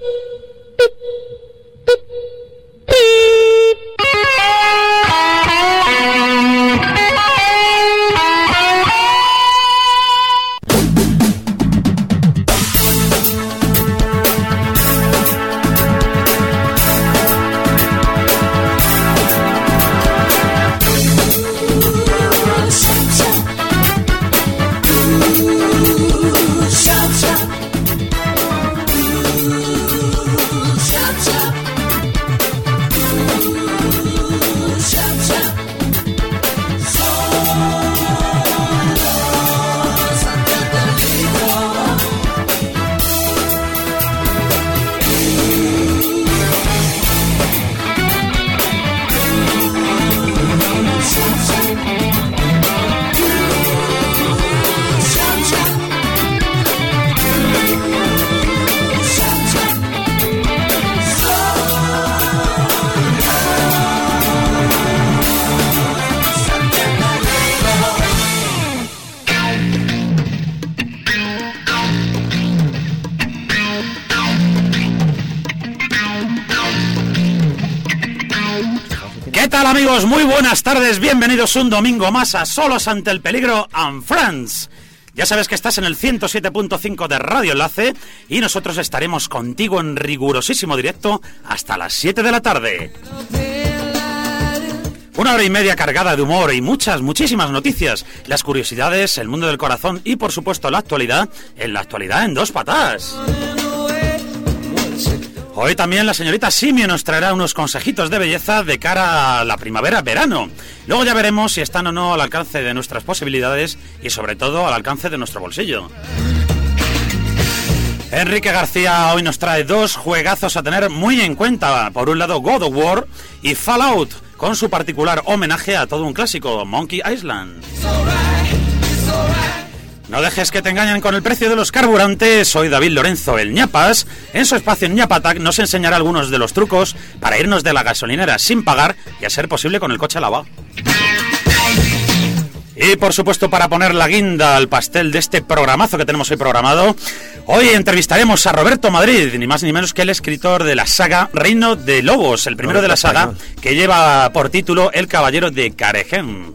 Amigos, muy buenas tardes, bienvenidos un domingo más a Solos ante el Peligro and Friends. Ya sabes que estás en el 107.5 de Radio Enlace y nosotros estaremos contigo en rigurosísimo directo hasta las 7 de la tarde. Una hora y media cargada de humor y muchísimas noticias, las curiosidades, el mundo del corazón y por supuesto la actualidad en dos patas. Hoy también la señorita Simio nos traerá unos consejitos de belleza de cara a la primavera-verano. Luego ya veremos si están o no al alcance de nuestras posibilidades y sobre todo al alcance de nuestro bolsillo. Enrique García hoy nos trae dos juegazos a tener muy en cuenta. Por un lado God of War y Fallout, con su particular homenaje a todo un clásico, Monkey Island. No dejes que te engañen con el precio de los carburantes. Soy David Lorenzo, el ñapas. En su espacio ñapatac nos enseñará algunos de los trucos para irnos de la gasolinera sin pagar y a ser posible con el coche lavado. Y por supuesto, para poner la guinda al pastel de este programazo que tenemos hoy programado, hoy entrevistaremos a Roberto Madrid, ni más ni menos que el escritor de la saga Reino de Lobos, el primero de la saga que lleva por título El Caballero de Caregem.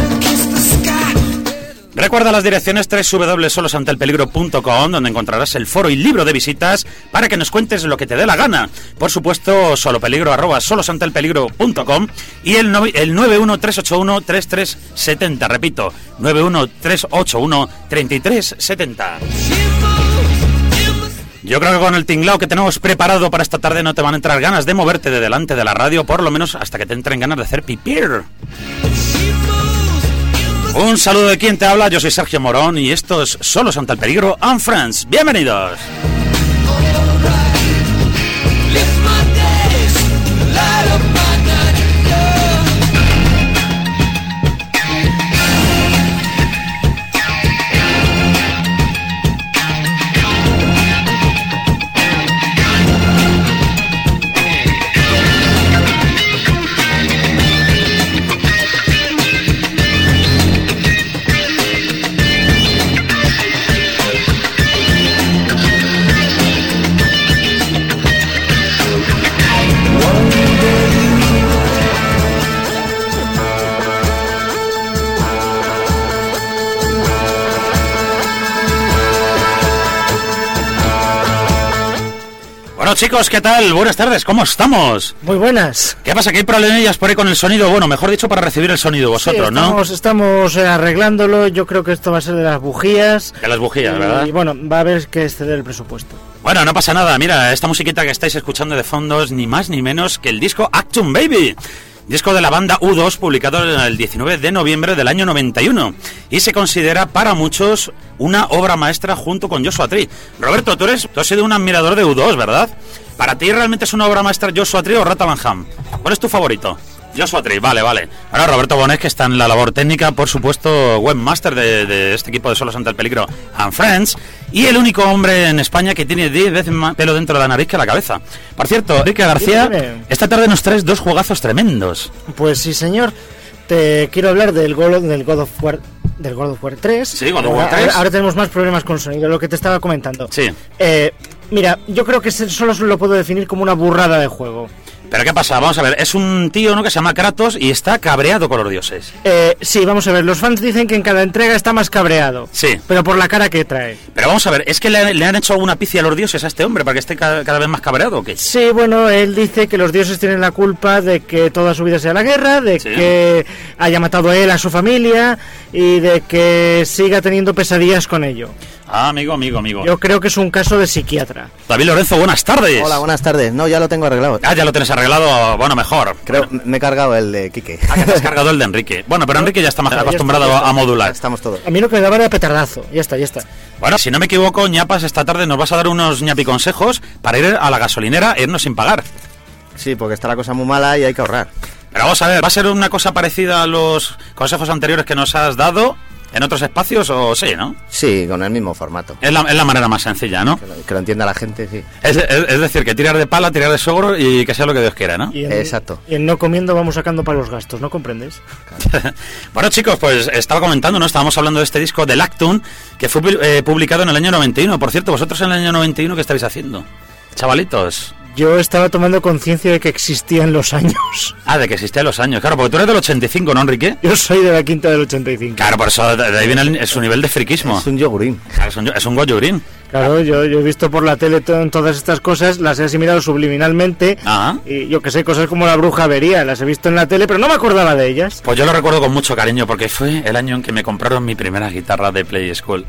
Recuerda las direcciones www.solosantelpeligro.com, donde encontrarás el foro y libro de visitas para que nos cuentes lo que te dé la gana. Por supuesto, solopeligro@solosantelpeligro.com y el 913813370. Repito, 913813370. Yo creo que con el tinglao que tenemos preparado para esta tarde no te van a entrar ganas de moverte de delante de la radio, por lo menos hasta que te entren ganas de hacer pipir. Un saludo de quien te habla, yo soy Sergio Morón y esto es Solos ante el Peligro and Friends. ¡Bienvenidos! Bueno, chicos, ¿qué tal? Buenas tardes, ¿cómo estamos? Muy buenas. ¿Qué pasa? ¿Que hay problemillas por ahí con el sonido? Bueno, mejor dicho, para recibir el sonido vosotros, sí, ¿no? Estamos arreglándolo. Yo creo que esto va a ser de las bujías. De las bujías, ¿verdad? Y bueno, va a haber que exceder el presupuesto. Bueno, no pasa nada. Mira, esta musiquita que estáis escuchando de fondo es ni más ni menos que el disco Action Baby. Disco de la banda U2, publicado el 19 de noviembre del año 91. Y se considera para muchos una obra maestra junto con Joshua Tree. Roberto, tú has sido un admirador de U2, ¿verdad? ¿Para ti realmente es una obra maestra Joshua Tree o Rata Van Ham? ¿Cuál es tu favorito? Joshua Tree, vale. Ahora Roberto Bonet, que está en la labor técnica, por supuesto, webmaster de este equipo de Solos ante el Peligro and Friends, y el único hombre en España que tiene 10 veces más pelo dentro de la nariz que la cabeza. Por cierto, Enrique García, esta tarde nos traes dos juegazos tremendos. Pues sí, señor. Te quiero hablar del God of War 3. Sí, God of War 3. Ahora tenemos más problemas con sonido, lo que te estaba comentando. Sí. Mira, yo creo que solo lo puedo definir como una burrada de juego. ¿Pero qué pasa? Vamos a ver, es un tío, ¿no?, que se llama Kratos y está cabreado con los dioses. Sí, vamos a ver, los fans dicen que en cada entrega está más cabreado. Sí. Pero por la cara que trae. Pero vamos a ver, ¿es que le han hecho alguna picia a los dioses a este hombre para que esté cada vez más cabreado o qué? Sí, bueno, él dice que los dioses tienen la culpa de que toda su vida sea la guerra, de que haya matado a él, a su familia, y de que siga teniendo pesadillas con ello. Ah, amigo. Yo creo que es un caso de psiquiatra. David Lorenzo, buenas tardes. Hola, buenas tardes. No, ya lo tengo arreglado. Ah, ya lo tienes arreglado, bueno, mejor. Creo, me he cargado el de Quique. Ah, que te has cargado el de Enrique. Bueno, pero Enrique ya está más acostumbrado a modular. Estamos todos. A mí lo que me daba era petardazo. Ya está. Bueno, si no me equivoco, ñapas, esta tarde nos vas a dar unos ñapi consejos para ir a la gasolinera e irnos sin pagar. Sí, porque está la cosa muy mala y hay que ahorrar. Pero vamos a ver, ¿va a ser una cosa parecida a los consejos anteriores que nos has dado en otros espacios o sí, no? Sí, con el mismo formato. Es la manera más sencilla, ¿no? Que lo entienda la gente, sí. Es decir, que tirar de pala, tirar de sogro y que sea lo que Dios quiera, ¿no? Exacto. Y en no comiendo vamos sacando para los gastos, ¿no comprendes? Bueno, chicos, pues estaba comentando, ¿no? Estábamos hablando de este disco de Lactun, que fue publicado en el año 91. Por cierto, vosotros en el año 91, ¿qué estáis haciendo? Chavalitos. Yo estaba tomando conciencia de que existían los años. Ah, de que existían los años. Claro, porque tú eres del 85, ¿no, Enrique? Yo soy de la quinta del 85. Claro, por eso de ahí viene su nivel de friquismo. Es un yogurín. Claro, es un goyurín. Claro, yo he visto por la tele todas estas cosas, las he asimilado subliminalmente. Ajá. Y yo que sé, cosas como la bruja avería, las he visto en la tele, pero no me acordaba de ellas. Pues yo lo recuerdo con mucho cariño porque fue el año en que me compraron mi primera guitarra de Play School.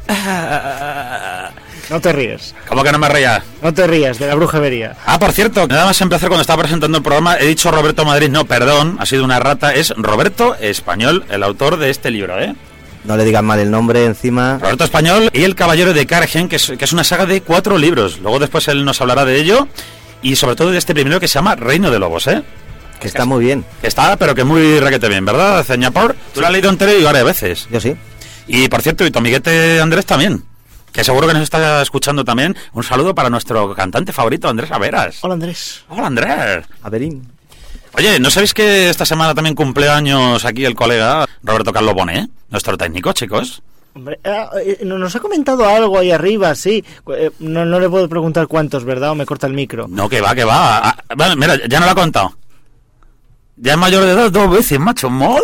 No te ríes. ¿Cómo que no me reía? No te rías de la bruja avería. Ah, por cierto, nada más empezar cuando estaba presentando el programa, he dicho Roberto Madrid, no, perdón, ha sido una rata, es Roberto Español, el autor de este libro, ¿eh? No le digan mal el nombre encima. Roberto Español y El Caballero de Cargen, que es una saga de 4 libros. Luego después él nos hablará de ello y sobre todo de este primero que se llama Reino de Lobos, ¿eh? Que está muy bien. Que está, pero que muy requete bien, ¿verdad, Ceñapor? Tú lo has leído entero y varias veces. Yo sí. Y por cierto, y tu amiguete Andrés también, que seguro que nos está escuchando también. Un saludo para nuestro cantante favorito, Andrés Averas. Hola, Andrés. Hola, Andrés. Averín. Oye, ¿no sabéis que esta semana también cumpleaños aquí el colega Roberto Carlos Bonet, nuestro técnico, chicos? Hombre, nos ha comentado algo ahí arriba, sí. No le puedo preguntar cuántos, ¿verdad? O me corta el micro. No, que va. Vale, mira, ya no lo ha contado. Ya es mayor de edad 2 veces, macho. ¡Madre!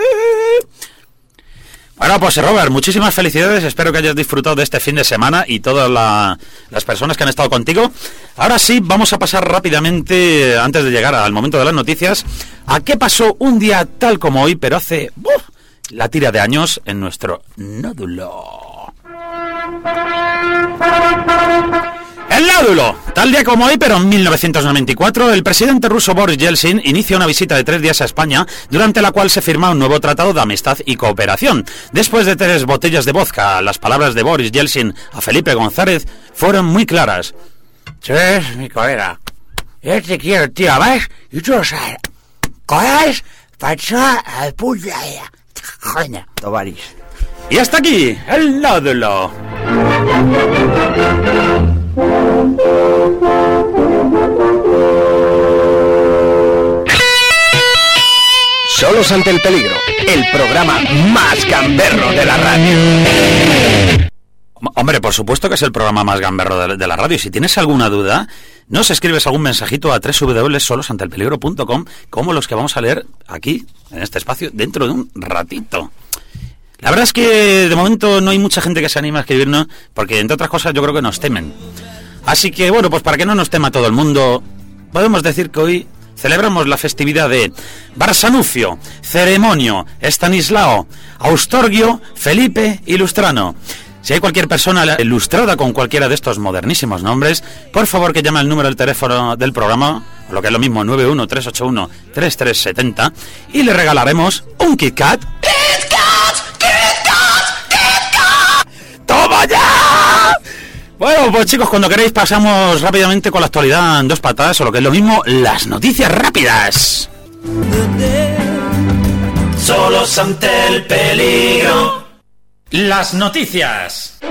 Bueno, pues Robert, muchísimas felicidades. Espero que hayas disfrutado de este fin de semana y todas las personas que han estado contigo. Ahora sí, vamos a pasar rápidamente, antes de llegar al momento de las noticias, a qué pasó un día tal como hoy, pero hace la tira de años en nuestro nódulo. El nódulo. Tal día como hoy, pero en 1994, el presidente ruso Boris Yeltsin inicia una visita de 3 días a España, durante la cual se firma un nuevo tratado de amistad y cooperación. Después de 3 botellas de vodka, las palabras de Boris Yeltsin a Felipe González fueron muy claras. Sí, mi colega. Yo te quiero, tío, ¿ves? Y tú sabes. ¿Coges? Pacha al puya. Coño. Tovaris. Y hasta aquí, el nódulo. Solos ante el peligro, el programa más gamberro de la radio. Hombre, por supuesto que es el programa más gamberro de la radio. Y si tienes alguna duda, nos escribes algún mensajito a www.solosanteelpeligro.com, como los que vamos a leer aquí, en este espacio, dentro de un ratito. La verdad es que de momento no hay mucha gente que se anime a escribirnos, porque entre otras cosas yo creo que nos temen. Así que bueno, pues para que no nos tema todo el mundo, podemos decir que hoy celebramos la festividad de Barsanufio, Ceremonio, Estanislao, Austorgio, Felipe y Lustrano. Si hay cualquier persona ilustrada con cualquiera de estos modernísimos nombres, por favor que llame al número del teléfono del programa, o lo que es lo mismo, 913813370, y le regalaremos un Kit Kat. ¡Toma ya! Bueno, pues chicos, cuando queréis pasamos rápidamente con la actualidad en 2 patadas, o lo que es lo mismo, las noticias rápidas. Solos ante el peligro. Las noticias.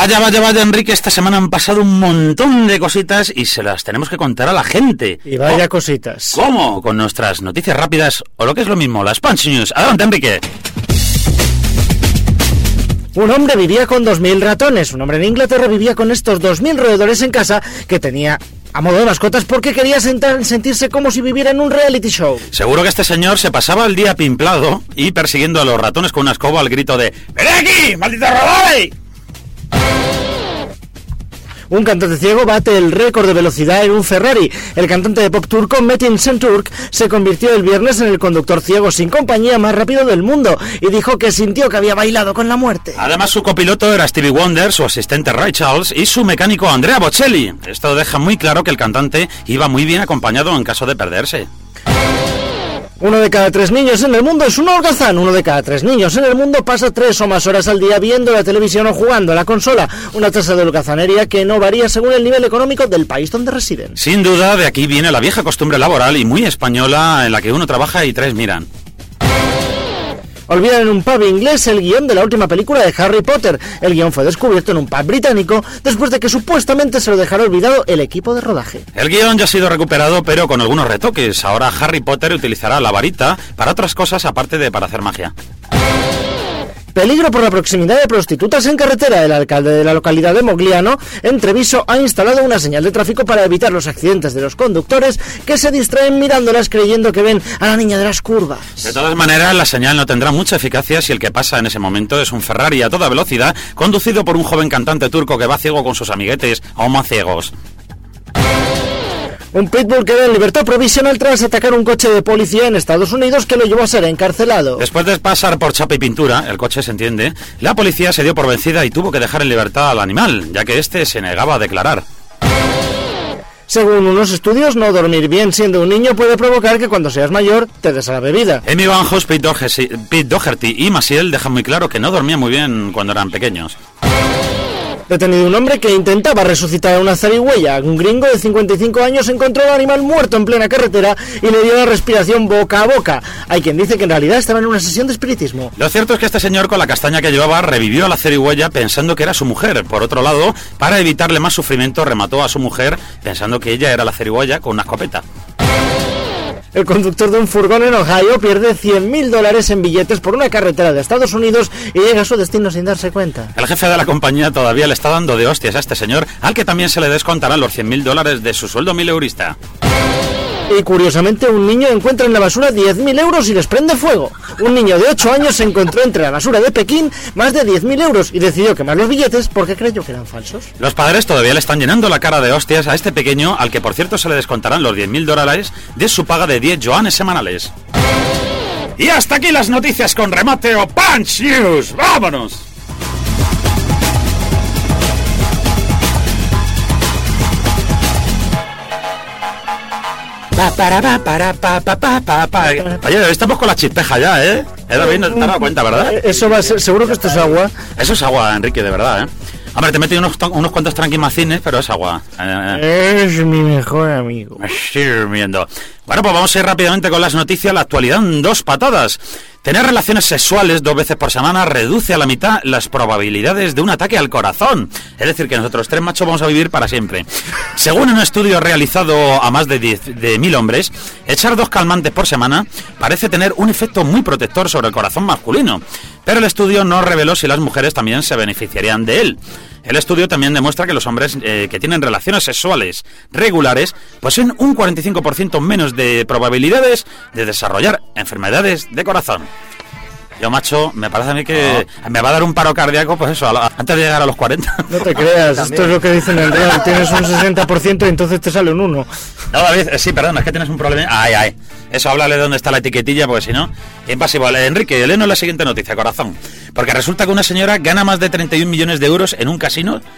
Vaya, Enrique, esta semana han pasado un montón de cositas y se las tenemos que contar a la gente. Y vaya cositas. ¿Cómo? Con nuestras noticias rápidas, o lo que es lo mismo, las Punch News. Adelante, Enrique. Un hombre vivía con 2.000 ratones. Un hombre en Inglaterra vivía con estos 2.000 roedores en casa que tenía a modo de mascotas porque quería sentirse como si viviera en un reality show. Seguro que este señor se pasaba el día pimplado y persiguiendo a los ratones con una escoba al grito de ¡ven aquí, maldito roedor! Un cantante ciego bate el récord de velocidad en un Ferrari. El cantante de pop turco Metin Şentürk se convirtió el viernes en el conductor ciego sin compañía más rápido del mundo y dijo que sintió que había bailado con la muerte. Además, su copiloto era Stevie Wonder, su asistente Ray Charles y su mecánico Andrea Bocelli. Esto deja muy claro que el cantante iba muy bien acompañado en caso de perderse. 1 de cada 3 niños en el mundo es un holgazán. 1 de cada 3 niños en el mundo pasa 3 o más horas al día viendo la televisión o jugando a la consola. Una tasa de holgazanería que no varía según el nivel económico del país donde residen. Sin duda, de aquí viene la vieja costumbre laboral y muy española en la que uno trabaja y 3 miran. Olvidan en un pub inglés el guión de la última película de Harry Potter. El guión fue descubierto en un pub británico después de que supuestamente se lo dejara olvidado el equipo de rodaje. El guión ya ha sido recuperado, pero con algunos retoques. Ahora Harry Potter utilizará la varita para otras cosas aparte de para hacer magia. Peligro por la proximidad de prostitutas en carretera. El alcalde de la localidad de Mogliano, en Treviso, ha instalado una señal de tráfico para evitar los accidentes de los conductores que se distraen mirándolas creyendo que ven a la niña de las curvas. De todas maneras, la señal no tendrá mucha eficacia si el que pasa en ese momento es un Ferrari a toda velocidad, conducido por un joven cantante turco que va ciego con sus amiguetes, aún más ciegos. Un pitbull queda en libertad provisional tras atacar un coche de policía en Estados Unidos que lo llevó a ser encarcelado. Después de pasar por chapa y pintura, el coche se entiende, la policía se dio por vencida y tuvo que dejar en libertad al animal, ya que este se negaba a declarar. Según unos estudios, no dormir bien siendo un niño puede provocar que cuando seas mayor te des a la bebida. Amy Winehouse, Pete Doherty y Maciel dejan muy claro que no dormían muy bien cuando eran pequeños. Detenido un hombre que intentaba resucitar a una zarigüeya. Un gringo de 55 años encontró al animal muerto en plena carretera y le dio la respiración boca a boca. Hay quien dice que en realidad estaba en una sesión de espiritismo. Lo cierto es que este señor con la castaña que llevaba revivió a la zarigüeya pensando que era su mujer. Por otro lado, para evitarle más sufrimiento, remató a su mujer pensando que ella era la zarigüeya con una escopeta. El conductor de un furgón en Ohio pierde $100.000 en billetes por una carretera de Estados Unidos y llega a su destino sin darse cuenta. El jefe de la compañía todavía le está dando de hostias a este señor, al que también se le descontarán los $100.000 de su sueldo mileurista. Y curiosamente un niño encuentra en la basura 10.000 euros y les prende fuego. Un niño de 8 años se encontró entre la basura de Pekín más de 10.000 euros y decidió quemar los billetes porque creyó que eran falsos. Los padres todavía le están llenando la cara de hostias a este pequeño, al que por cierto se le descontarán los $10.000 de su paga de 10 yuanes semanales. Y hasta aquí las noticias con remate o Punch News. ¡Vámonos! Oye, estamos con la chispeja ya, ¿eh? David, no te has dado cuenta, ¿verdad? Eso va a ser, seguro que esto es agua. Eso es agua, Enrique, de verdad, ¿eh? Hombre, te he metido unos cuantos tranquimacines, pero es agua. Es mi mejor amigo. Me estoy durmiendo. Bueno, pues vamos a ir rápidamente con las noticias. La actualidad en 2 patadas. Tener relaciones sexuales 2 veces por semana reduce a la mitad las probabilidades de un ataque al corazón. Es decir, que nosotros 3 machos vamos a vivir para siempre. Según un estudio realizado a más de 1.000 hombres, echar 2 calmantes por semana parece tener un efecto muy protector sobre el corazón masculino. Pero el estudio no reveló si las mujeres también se beneficiarían de él. El estudio también demuestra que los hombres que tienen relaciones sexuales regulares poseen un 45% menos de probabilidades de desarrollar enfermedades de corazón. Yo, macho, me parece a mí que me va a dar un paro cardíaco, pues eso, antes de llegar a los 40. No te creas, esto es lo que dicen en el real. Tienes un 60% y entonces te sale un 1. No, David, sí, perdón, es que tienes un problema. Ay. Eso, háblale de dónde está la etiquetilla, porque si no, impasivo. Enrique, léenos la siguiente noticia, corazón. Porque resulta que una señora gana más de 31 millones de euros en un casino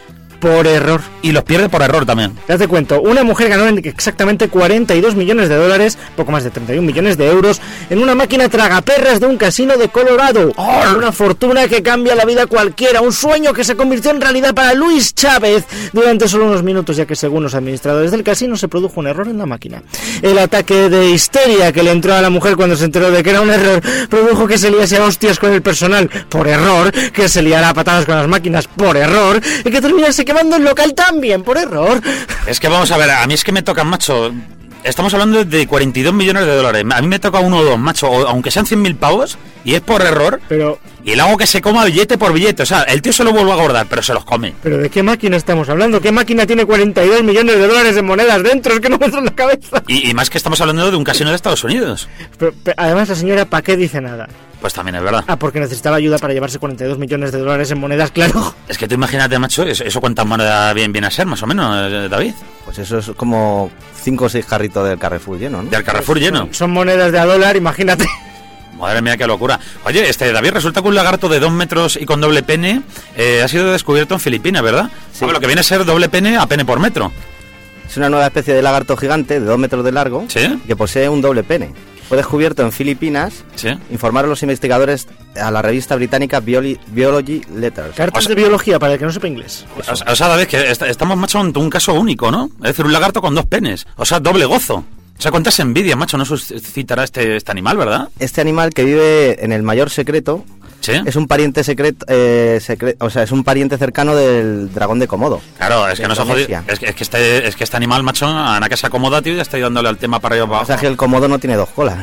por error. Y los pierde por error también. Te cuento, una mujer ganó exactamente 42 millones de dólares, poco más de 31 millones de euros, en una máquina tragaperras de un casino de Colorado. Una fortuna que cambia la vida a cualquiera, un sueño que se convirtió en realidad para Luis Chávez durante solo unos minutos, ya que según los administradores del casino se produjo un error en la máquina. El ataque de histeria que le entró a la mujer cuando se enteró de que era un error produjo que se liase a hostias con el personal por error, que se liara a patadas con las máquinas por error y que terminase quemando el local también por error. Es que vamos a ver, a mí es que me tocan, macho. Estamos hablando de 42 millones de dólares. A mí me toca uno o dos, macho, aunque sean 100.000 pavos y es por error. Pero y le hago que se coma billete por billete. O sea, el tío se lo vuelve a guardar, pero se los come. ¿Pero de qué máquina estamos hablando? ¿Qué máquina tiene 42 millones de dólares en monedas dentro? Es que no me entra en la cabeza. Y más que estamos hablando de un casino de Estados Unidos. Pero además la señora, ¿para qué dice nada? Pues también es verdad. Ah, porque necesitaba ayuda para llevarse 42 millones de dólares en monedas, claro. Es que tú imagínate, macho, eso cuántas monedas viene a ser, más o menos, David. Pues eso es como 5 o 6 carritos del Carrefour lleno, ¿no? Del Carrefour lleno. Son monedas de a dólar, imagínate. Madre mía, qué locura. Oye, David, resulta que un lagarto de 2 metros y con doble pene ha sido descubierto en Filipinas, ¿verdad? Sí. Lo que viene a ser doble pene a pene por metro. Es una nueva especie de lagarto gigante de 2 metros de largo, ¿Sí? que posee un doble pene. Fue descubierto en Filipinas, Sí. informaron los investigadores a la revista británica Biology Letters. Cartas de biología para el que no sepa inglés. O sea, David, que estamos, macho, ante un caso único, ¿no? Es decir, un lagarto con 2 penes. O sea, doble gozo. O sea, cuántas envidias, macho, no suscitará este animal, ¿verdad? Este animal que vive en el mayor secreto Sí. es un pariente secreto, o sea, es un pariente cercano del dragón de Komodo. Claro, es que no se jodido. Indonesia. Es que este animal, macho, a Ana que se acomoda, tío, ya está dándole al tema para arriba para O sea, abajo. que el Komodo no tiene 2 colas.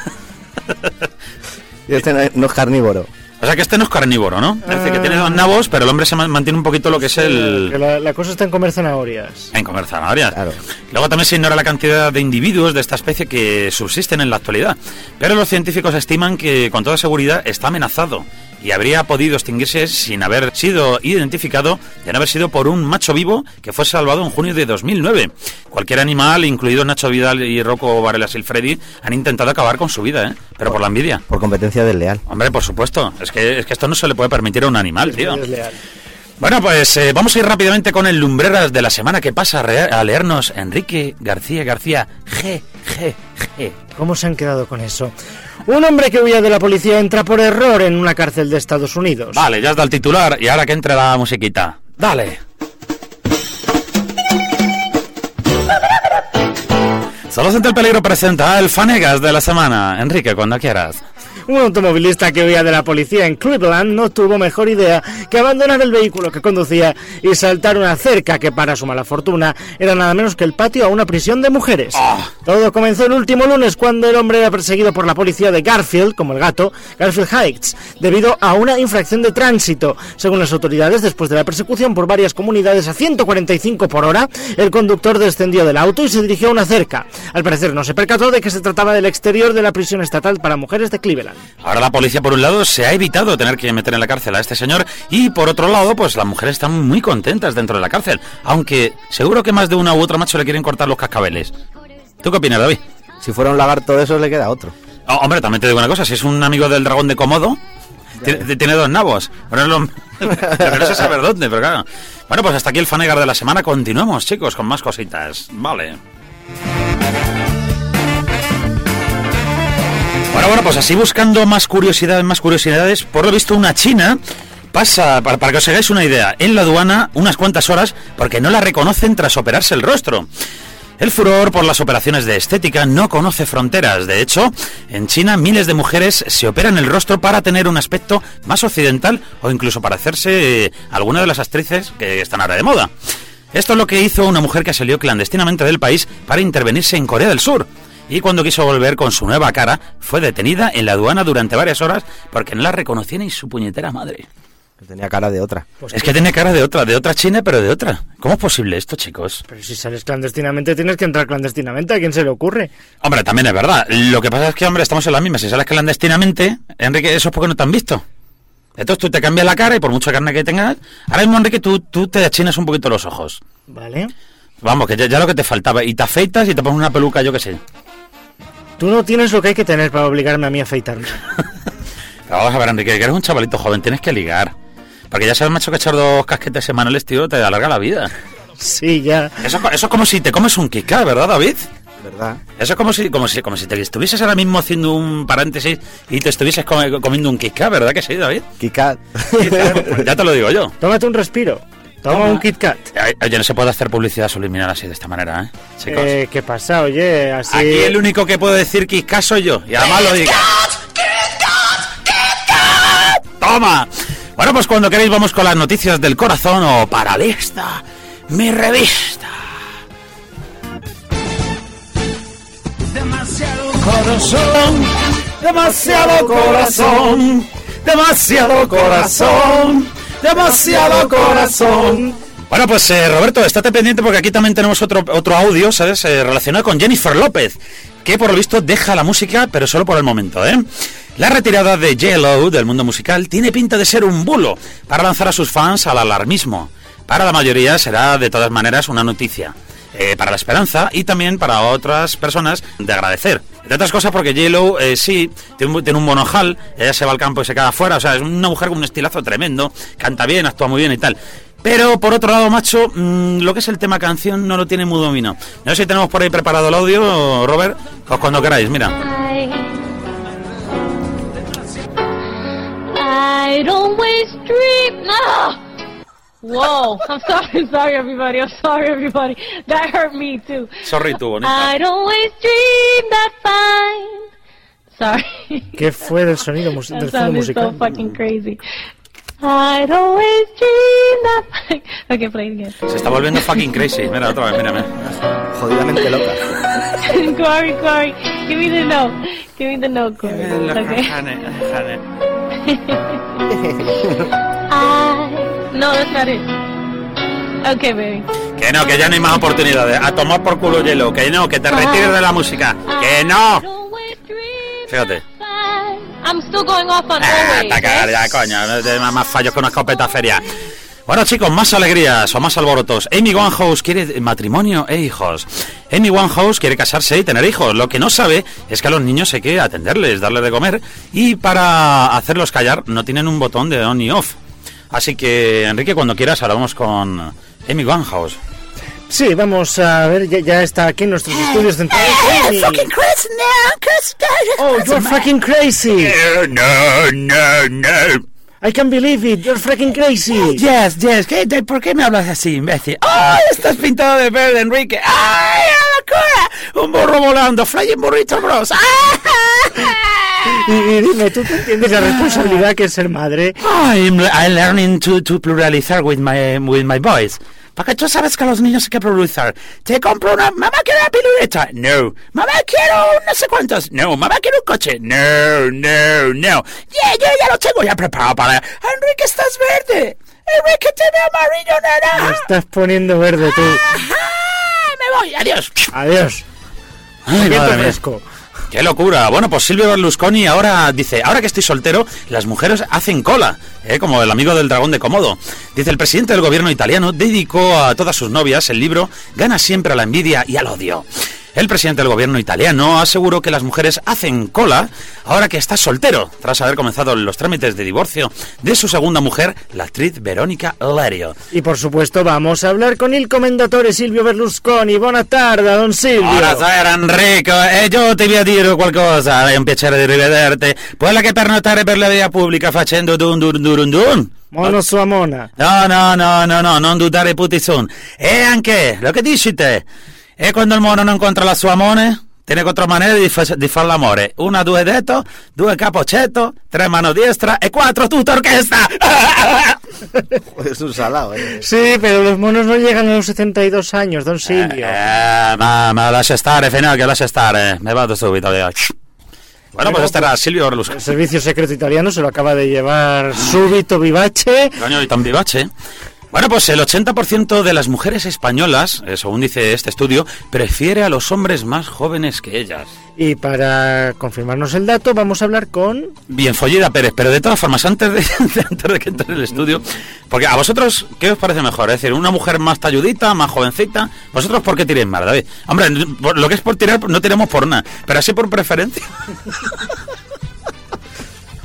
Y este no es carnívoro. O sea, que este no es carnívoro, ¿no? Es decir, que tiene 2 nabos, pero el hombre se mantiene un poquito lo que es Que el... la cosa está en comer zanahorias. En comer zanahorias. Claro. Luego también se ignora la cantidad de individuos de esta especie que subsisten en la actualidad. Pero los científicos estiman que con toda seguridad está amenazado y habría podido extinguirse sin haber sido identificado de no haber sido por un macho vivo que fue salvado en junio de 2009. Cualquier animal, incluido Nacho Vidal y Rocco Varela Silfredi, han intentado acabar con su vida, ¿eh? Pero por la envidia. Por competencia desleal. Hombre, por supuesto. Es que esto no se le puede permitir a un animal, tío. Es leal. Bueno, pues vamos a ir rápidamente con el Lumbreras de la semana que pasa a leernos Enrique García G. ¿Cómo se han quedado con eso? Un hombre que huía de la policía entra por error en una cárcel de Estados Unidos. Vale, ya está el titular y ahora que entre la musiquita. Dale. Solo Ante el Peligro presenta el Fanegas de la semana. Enrique, cuando quieras. Un automovilista que huía de la policía en Cleveland no tuvo mejor idea que abandonar el vehículo que conducía y saltar una cerca que, para su mala fortuna, era nada menos que el patio a una prisión de mujeres. Todo comenzó el último lunes cuando el hombre era perseguido por la policía de Garfield, como el gato, Garfield Heights, debido a una infracción de tránsito. Según las autoridades, después de la persecución por varias comunidades a 145 por hora, el conductor descendió del auto y se dirigió a una cerca. Al parecer no se percató de que se trataba del exterior de la prisión estatal para mujeres de Cleveland. Ahora la policía, por un lado, se ha evitado tener que meter en la cárcel a este señor y, por otro lado, pues las mujeres están muy contentas dentro de la cárcel, aunque seguro que más de una u otra, macho, le quieren cortar los cascabeles. ¿Tú qué opinas, David? Si fuera un lagarto de esos, le queda otro. Oh, hombre, también te digo una cosa, si es un amigo del dragón de Komodo, tiene 2 nabos. Bueno, lo que no sé saber dónde, pero claro. Bueno, pues hasta aquí el Fanegar de la semana. Continuamos, chicos, con más cositas. Vale. Bueno, pues así buscando más curiosidades, por lo visto una china pasa, para que os hagáis una idea, en la aduana unas cuantas horas porque no la reconocen tras operarse el rostro. El furor por las operaciones de estética no conoce fronteras. De hecho, en China miles de mujeres se operan el rostro para tener un aspecto más occidental o incluso parecerse a alguna de las actrices que están ahora de moda. Esto es lo que hizo una mujer que salió clandestinamente del país para intervenirse en Corea del Sur. Y cuando quiso volver con su nueva cara, fue detenida en la aduana durante varias horas porque no la reconocía ni su puñetera madre. Tenía cara de otra. Pues es que tiene cara de otra china, pero de otra. ¿Cómo es posible esto, chicos? Pero si sales clandestinamente, tienes que entrar clandestinamente. ¿A quién se le ocurre? Hombre, también es verdad. Lo que pasa es que, hombre, estamos en la misma. Si sales clandestinamente, Enrique, eso es porque no te han visto. Entonces tú te cambias la cara y por mucha carne que tengas... Ahora mismo, Enrique, tú te achinas un poquito los ojos. Vale. Vamos, que ya lo que te faltaba. Y te afeitas y te pones una peluca, yo qué sé. Tú no tienes lo que hay que tener para obligarme a mí a afeitarme. Pero vamos a ver, Enrique, que eres un chavalito joven, tienes que ligar. Porque ya sabes, macho, que echar 2 casquetes semanales, tío, te alarga la vida. Sí, ya. Eso es como si te comes un Kit Kat, ¿verdad, David? ¿Verdad? Eso es como si te estuvieses ahora mismo haciendo un paréntesis y te estuvieses comiendo un Kit Kat, ¿verdad que sí, David? Kit Kat. Pues ya te lo digo yo. Tómate un respiro. Toma un Kit Kat. Oye, no se puede hacer publicidad subliminal así, de esta manera, chicos. ¿Qué pasa? Oye, así... Aquí el único que puede decir Kit Kat soy yo, y además lo digo. ¡Toma! Bueno, pues cuando queréis vamos con las noticias del corazón o Paralista, mi revista. Demasiado corazón, demasiado corazón, demasiado corazón, demasiado corazón. Bueno, pues Roberto, estate pendiente porque aquí también tenemos otro audio, ¿sabes? Relacionado con Jennifer López, que por lo visto deja la música, pero solo por el momento, ¿eh? La retirada de J.Lo del mundo musical tiene pinta de ser un bulo para lanzar a sus fans al alarmismo. Para la mayoría será de todas maneras una noticia. Para la esperanza y también para otras personas de agradecer. De otras cosas porque J.Lo sí, tiene un monojal, ella se va al campo y se queda afuera, o sea, es una mujer con un estilazo tremendo, canta bien, actúa muy bien y tal. Pero por otro lado, macho, lo que es el tema canción no lo tiene muy dominado. No sé si tenemos por ahí preparado el audio, Robert, pues cuando queráis, mira. I don't waste dream. No. Whoa, I'm sorry everybody, that hurt me too. Sorry tú, bonita. I don't waste dream that fine. Sorry. ¿Qué fue del sonido del fondo musical? So fucking crazy. I don't waste dream that fine. Okay, play it again. Se está volviendo fucking crazy. Mira, otra vez, mírame. Jodidamente loca. Corey, give me the note, Corey. Okay. No, that's not it. Okay, baby. Que ya no hay más oportunidades. A tomar por culo J.Lo. Que no, que te retires de la música. Que no. Fíjate. I'm still going off on always. Ya, coño. Más fallos que una escopeta feria. Bueno, chicos, más alegrías o más alborotos. Amy Winehouse quiere matrimonio e hijos. Amy Winehouse quiere casarse y tener hijos. Lo que no sabe es que a los niños hay que atenderles, darles de comer. Y para hacerlos callar no tienen un botón de on y off. Así que, Enrique, cuando quieras hablamos con Amy Winehouse. Sí, vamos a ver, ya está aquí en nuestros estudios centrales. Fucking crazy now, Oh, you're fucking crazy. No. I can't believe it, you're fucking crazy. Yes, ¿por qué me hablas así, imbécil? ¡Ay, estás pintado de verde, Enrique! ¡Ay, a locura! Un burro volando, Flying Burrito Bros. Y dime, ¿tú te entiendes la responsabilidad que es ser madre? I'm learning to pluralizar with my boys. Porque tú sabes que a los niños hay que pluralizar. Te compro una... Mamá, quiero una piluleta. No. Mamá, quiero no sé cuántos. No. Mamá, quiero un coche. No. Yo ya lo tengo ya preparado para... Enrique, estás verde. Enrique, te veo amarillo, naranja. Me estás poniendo verde tú. Ajá, me voy. Adiós. Ay, madre mía. Fresco. ¡Qué locura! Bueno, pues Silvio Berlusconi ahora dice, ahora que estoy soltero, las mujeres hacen cola, como el amigo del dragón de Komodo. Dice, el presidente del gobierno italiano dedicó a todas sus novias el libro Gana siempre a la envidia y al odio. El presidente del gobierno italiano aseguró que las mujeres hacen cola ahora que está soltero, tras haber comenzado los trámites de divorcio de su segunda mujer, la actriz Veronica Lerio. Y por supuesto vamos a hablar con il commendatore Silvio Berlusconi. Buona tarda, don Silvio. Buonasera Enrico, io ti voglio dire qualcosa, è un piacere di rivederti. Quella che per notare per la via pubblica facendo dun. Mono sua mona. No, non dudare putizun. E anche, lo che dici te? E quando il mono non incontra la sua amore, tiene quattro maniere di fare l'amore. 1, 2 detto, 2 capocetto, 3 mano diestra e 4 tutta orquesta. Es un salado, Sí, pero los monos no llegan a los 72 años, don Silvio. Ma lascia stare, Fenocchio, lascia stare. Me vado subito, Bueno, pues este era Silvio Berlusconi. El servicio secreto italiano se lo acaba de llevar súbito vivace. Coño, y tan vivace. Bueno, pues el 80% de las mujeres españolas, según dice este estudio, prefiere a los hombres más jóvenes que ellas. Y para confirmarnos el dato, vamos a hablar con... Bienfollida Pérez, pero de todas formas, antes de que entre en el estudio, porque a vosotros, ¿qué os parece mejor? Es decir, una mujer más talludita, más jovencita, ¿vosotros por qué tiréis más, David? Hombre, lo que es por tirar, no tiramos por nada, pero así por preferencia.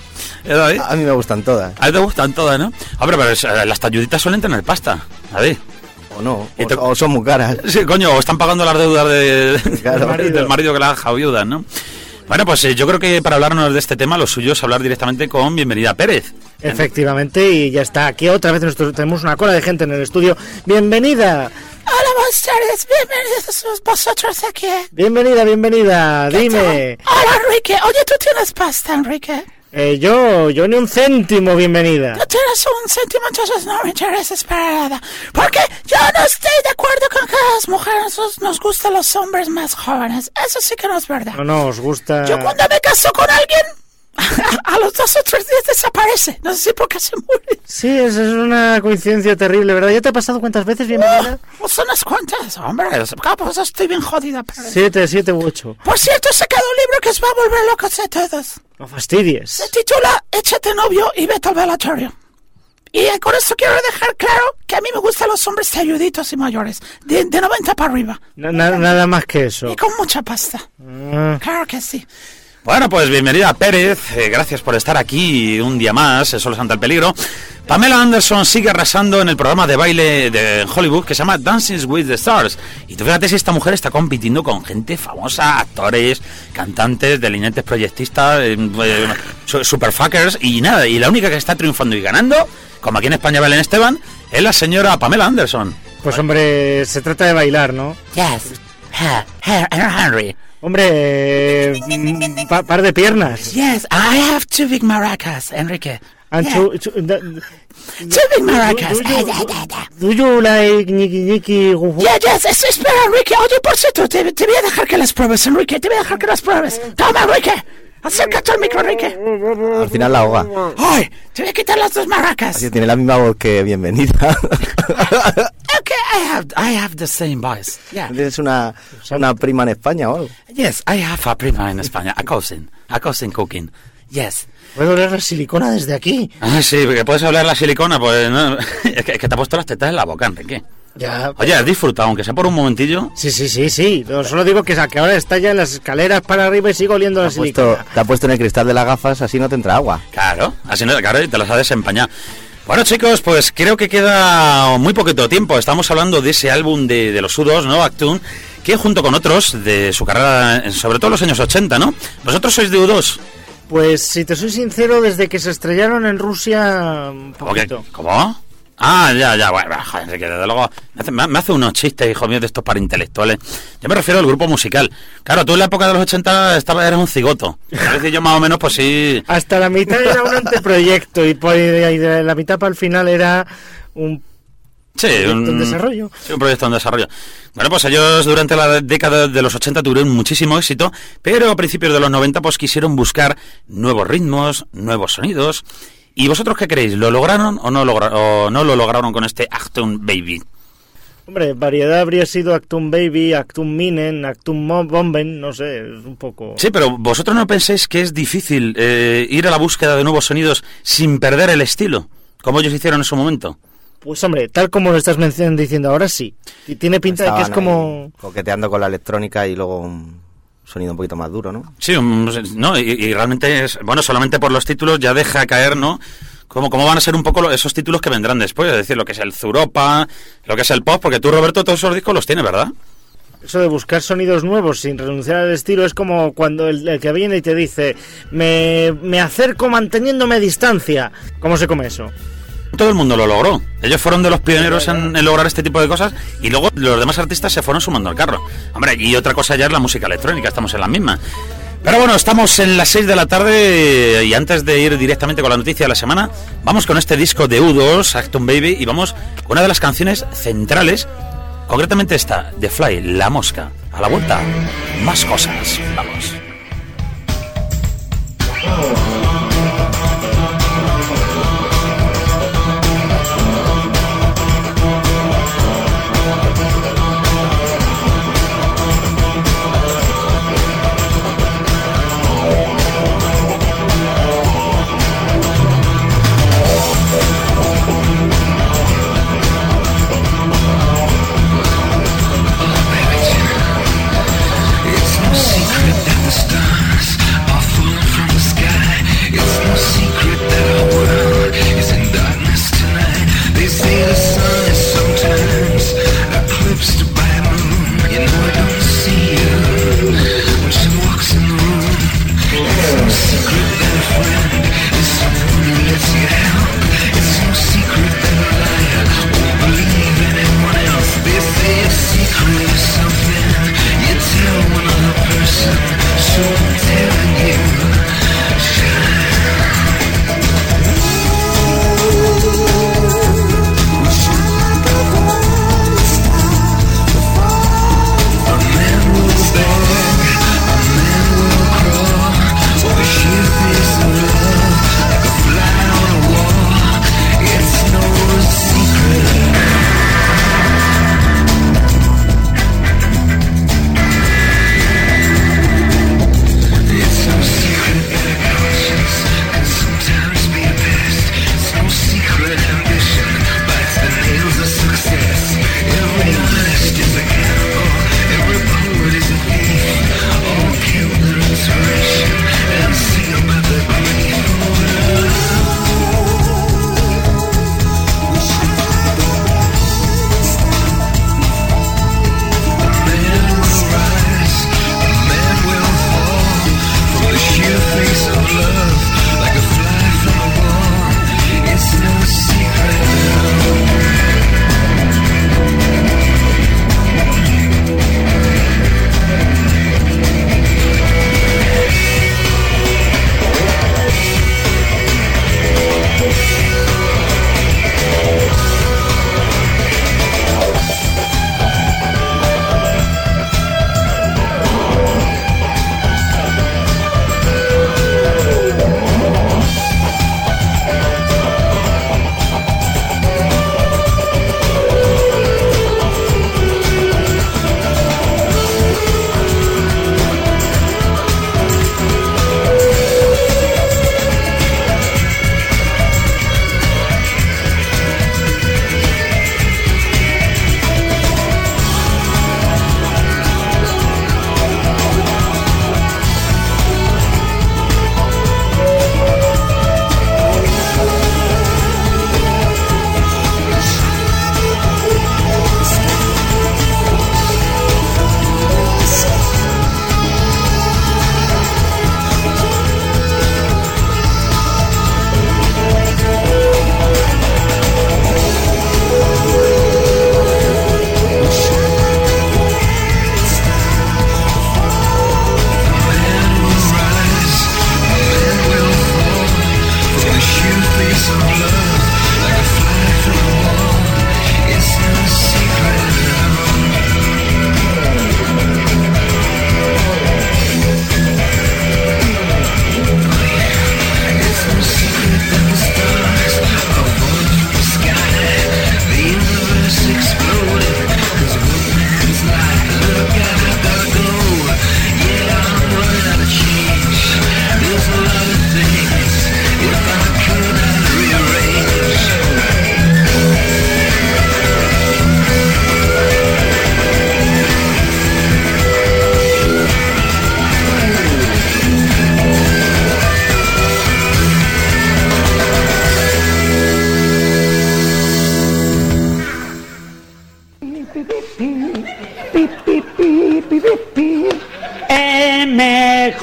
David? A mí me gustan todas. A ti te gustan todas, ¿no? Hombre, pero las talluditas suelen tener pasta, David. O no, o son muy caras. Sí, coño, o están pagando las deudas Claro. del marido que la ha dejado viuda, ¿no? Bueno, pues yo creo que para hablarnos de este tema, lo suyo es hablar directamente con Bienvenida Pérez. Efectivamente, y ya está. Aquí otra vez tenemos una cola de gente en el estudio. ¡Bienvenida! Hola, buenas tardes, bienvenidos vosotros aquí. Bienvenida, dime. Hola, Enrique. Oye, ¿tú tienes pasta, Enrique? Yo ni un céntimo, bienvenida. No tienes un céntimo, entonces no me intereses para nada. Porque yo no estoy de acuerdo con que las mujeres nos gustan los hombres más jóvenes. Eso sí que no es verdad. No, os gusta... Yo cuando me caso con alguien, a los 2 o 3 días desaparece. No sé si por qué se muere. Sí, es una coincidencia terrible, ¿verdad? ¿Ya te ha pasado cuántas veces, bienvenida? Pues unas cuantas, hombre. Pues estoy bien jodida. Pero... 7 u 8. Por cierto, he sacado un libro que os va a volver locos a todos. No fastidies. Se titula Échate novio y vete al velatorio. Y con esto quiero dejar claro que a mí me gustan los hombres talluditos y mayores, de 90 para arriba. Nada más que eso. Y con mucha pasta. Claro que sí. Bueno, pues bienvenida Pérez, gracias por estar aquí un día más, Solo Santa el Peligro. Pamela Anderson sigue arrasando en el programa de baile de Hollywood que se llama Dancing with the Stars. Y tú fíjate si esta mujer está compitiendo con gente famosa, actores, cantantes, delineantes proyectistas, superfuckers y nada. Y la única que está triunfando y ganando, como aquí en España Belén Esteban, es la señora Pamela Anderson. Pues hombre, se trata de bailar, ¿no? Yes. Henry. Hombre, par de piernas. Yes, I have 2 big maracas, Enrique. And Two big maracas. Do you like Niki? Yes, espera, Enrique. Oye, por cierto, te voy a dejar que las pruebes, Enrique. Te voy a dejar que las pruebes. Toma, Enrique. Acércate al micro, Enrique. Al final la ahoga. ¡Ay! Te voy a quitar las 2 maracas. Así tiene la misma voz que Bienvenida. Okay, I have the same voice. Yeah. ¿Tienes una prima en España o algo? Yes, I have a prima en España, a cousin cooking. Yes. Puedo oler la silicona desde aquí. Ah, sí, porque puedes hablar la silicona, pues no, es que te ha puesto las tetas en la boca, Enrique. Ya. Oye, ¿has disfrutado, aunque sea por un momentillo? Sí. Yo solo digo que ahora está ya en las escaleras para arriba y sigo oliendo la silicona. Te ha puesto en el cristal de las gafas, así no te entra agua. Claro, así no, claro, y te las ha desempañado. Bueno, chicos, pues creo que queda muy poquito tiempo. Estamos hablando de ese álbum de los U2, ¿no? Actun, que junto con otros de su carrera, sobre todo en los años 80, ¿no? ¿Vosotros sois de U2? Pues, si te soy sincero, desde que se estrellaron en Rusia... ¿Cómo? Ah, ya, bueno, joder, que desde luego me hace unos chistes, hijo mío, de estos para intelectuales. Yo me refiero al grupo musical. Claro, tú en la época de los 80 eras un cigoto. A veces yo más o menos, pues sí... Hasta la mitad era un anteproyecto y de la mitad para el final era un... Sí, proyecto en desarrollo. Sí, un proyecto en desarrollo. Bueno, pues ellos durante la década de los 80 tuvieron muchísimo éxito, pero a principios de los 90 pues quisieron buscar nuevos ritmos, nuevos sonidos. ¿Y vosotros qué creéis? ¿Lo lograron o no lo lograron con este Achtung Baby? Hombre, variedad habría sido Achtung Baby, Achtung Minen, Achtung Bomben, no sé, es un poco... Sí, pero ¿vosotros no pensáis que es difícil ir a la búsqueda de nuevos sonidos sin perder el estilo, como ellos hicieron en su momento? Pues hombre, tal como lo estás diciendo ahora, sí. Y tiene pinta de que es como... coqueteando con la electrónica y luego un sonido un poquito más duro, ¿no? Sí, no, y realmente es... Bueno, solamente por los títulos ya deja caer, ¿no? ¿Cómo van a ser un poco esos títulos que vendrán después? Es decir, lo que es el Zuropa, lo que es el pop, porque tú, Roberto, todos esos discos los tienes, ¿verdad? Eso de buscar sonidos nuevos sin renunciar al estilo es como cuando el que viene y te dice me acerco manteniéndome a distancia. ¿Cómo se come eso? Todo el mundo lo logró. Ellos fueron de los pioneros en lograr este tipo de cosas y luego los demás artistas se fueron sumando al carro. Hombre, y otra cosa ya es la música electrónica, estamos en la misma. Pero bueno, estamos en las 6 de la tarde y antes de ir directamente con la noticia de la semana, vamos con este disco de U2, Achtung Baby, y vamos con una de las canciones centrales, concretamente esta, The Fly, La Mosca. A la vuelta, más cosas. Vamos. It's no secret that the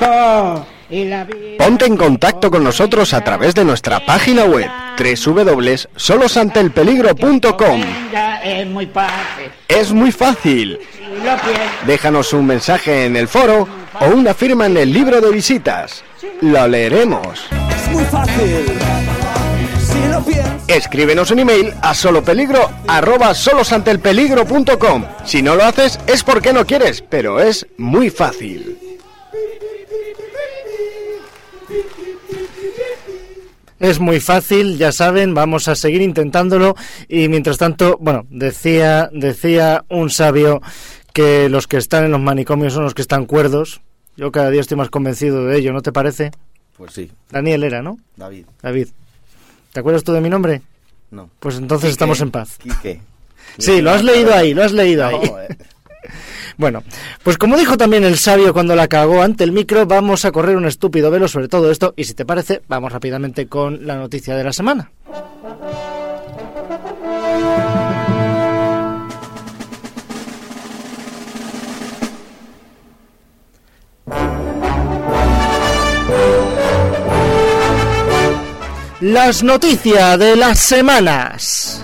rico y la vida... Ponte en contacto con nosotros a través de nuestra página web www.solosanteelpeligro.com. Es muy fácil. Es muy fácil. Lo pienso. Déjanos un mensaje en el foro o una firma en el libro de visitas. Lo leeremos. Es muy fácil. Si lo piensas. Escríbenos un email a solopeligro@solosanteelpeligro.com. Si no lo haces es porque no quieres, pero es muy fácil. Es muy fácil, ya saben, vamos a seguir intentándolo y mientras tanto, bueno, decía un sabio que los que están en los manicomios son los que están cuerdos. Yo cada día estoy más convencido de ello, ¿no te parece? Pues sí. Daniel era, ¿no? David. ¿Te acuerdas tú de mi nombre? No. Pues entonces Quique. estamos en paz. Quique. Sí, lo has leído ahí. Bueno, pues como dijo también el sabio cuando la cagó ante el micro, vamos a correr un estúpido velo sobre todo esto y si te parece, vamos rápidamente con la noticia de la semana. Las noticias de las semanas.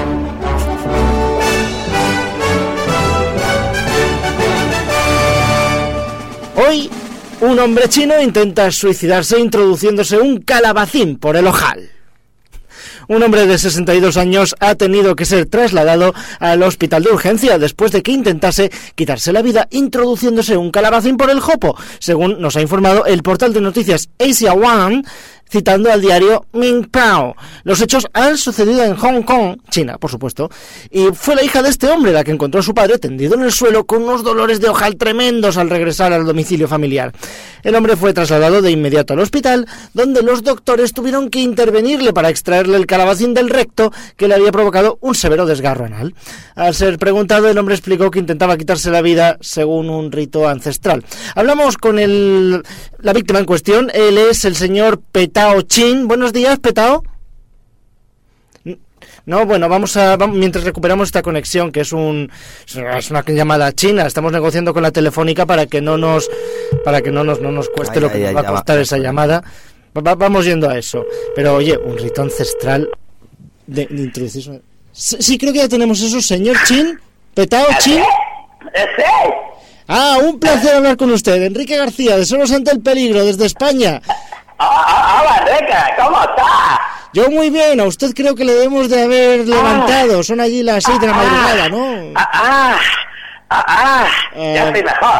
Hoy, un hombre chino intenta suicidarse introduciéndose un calabacín por el ojal. Un hombre de 62 años ha tenido que ser trasladado al hospital de urgencia después de que intentase quitarse la vida introduciéndose un calabacín por el jopo, según nos ha informado el portal de noticias Asia One, citando al diario Minpao. Los hechos han sucedido en Hong Kong, China, por supuesto, y fue la hija de este hombre la que encontró a su padre tendido en el suelo con unos dolores de ojal tremendos al regresar al domicilio familiar. El hombre fue trasladado de inmediato al hospital, donde los doctores tuvieron que intervenirle para extraerle el calabacín del recto que le había provocado un severo desgarro anal. Al ser preguntado, el hombre explicó que intentaba quitarse la vida según un rito ancestral. Hablamos con la víctima en cuestión. Él es el señor Petao Chin. Buenos días, Petao. No, bueno, mientras recuperamos esta conexión, que es una llamada china, estamos negociando con la telefónica para que no nos cueste lo que nos va a costar esa llamada. Vamos yendo a eso. Pero oye, un rito ancestral de introducirse. Sí, creo que ya tenemos eso, señor Chin. Petao Chin. Ah, un placer hablar con usted. Enrique García, de Solos ante el Peligro, desde España. Hola, Enrique, ¿cómo estás? Yo muy bien, a usted creo que le debemos de haber levantado. Son allí las 6 de la madrugada, ¿no? Ya estoy mejor.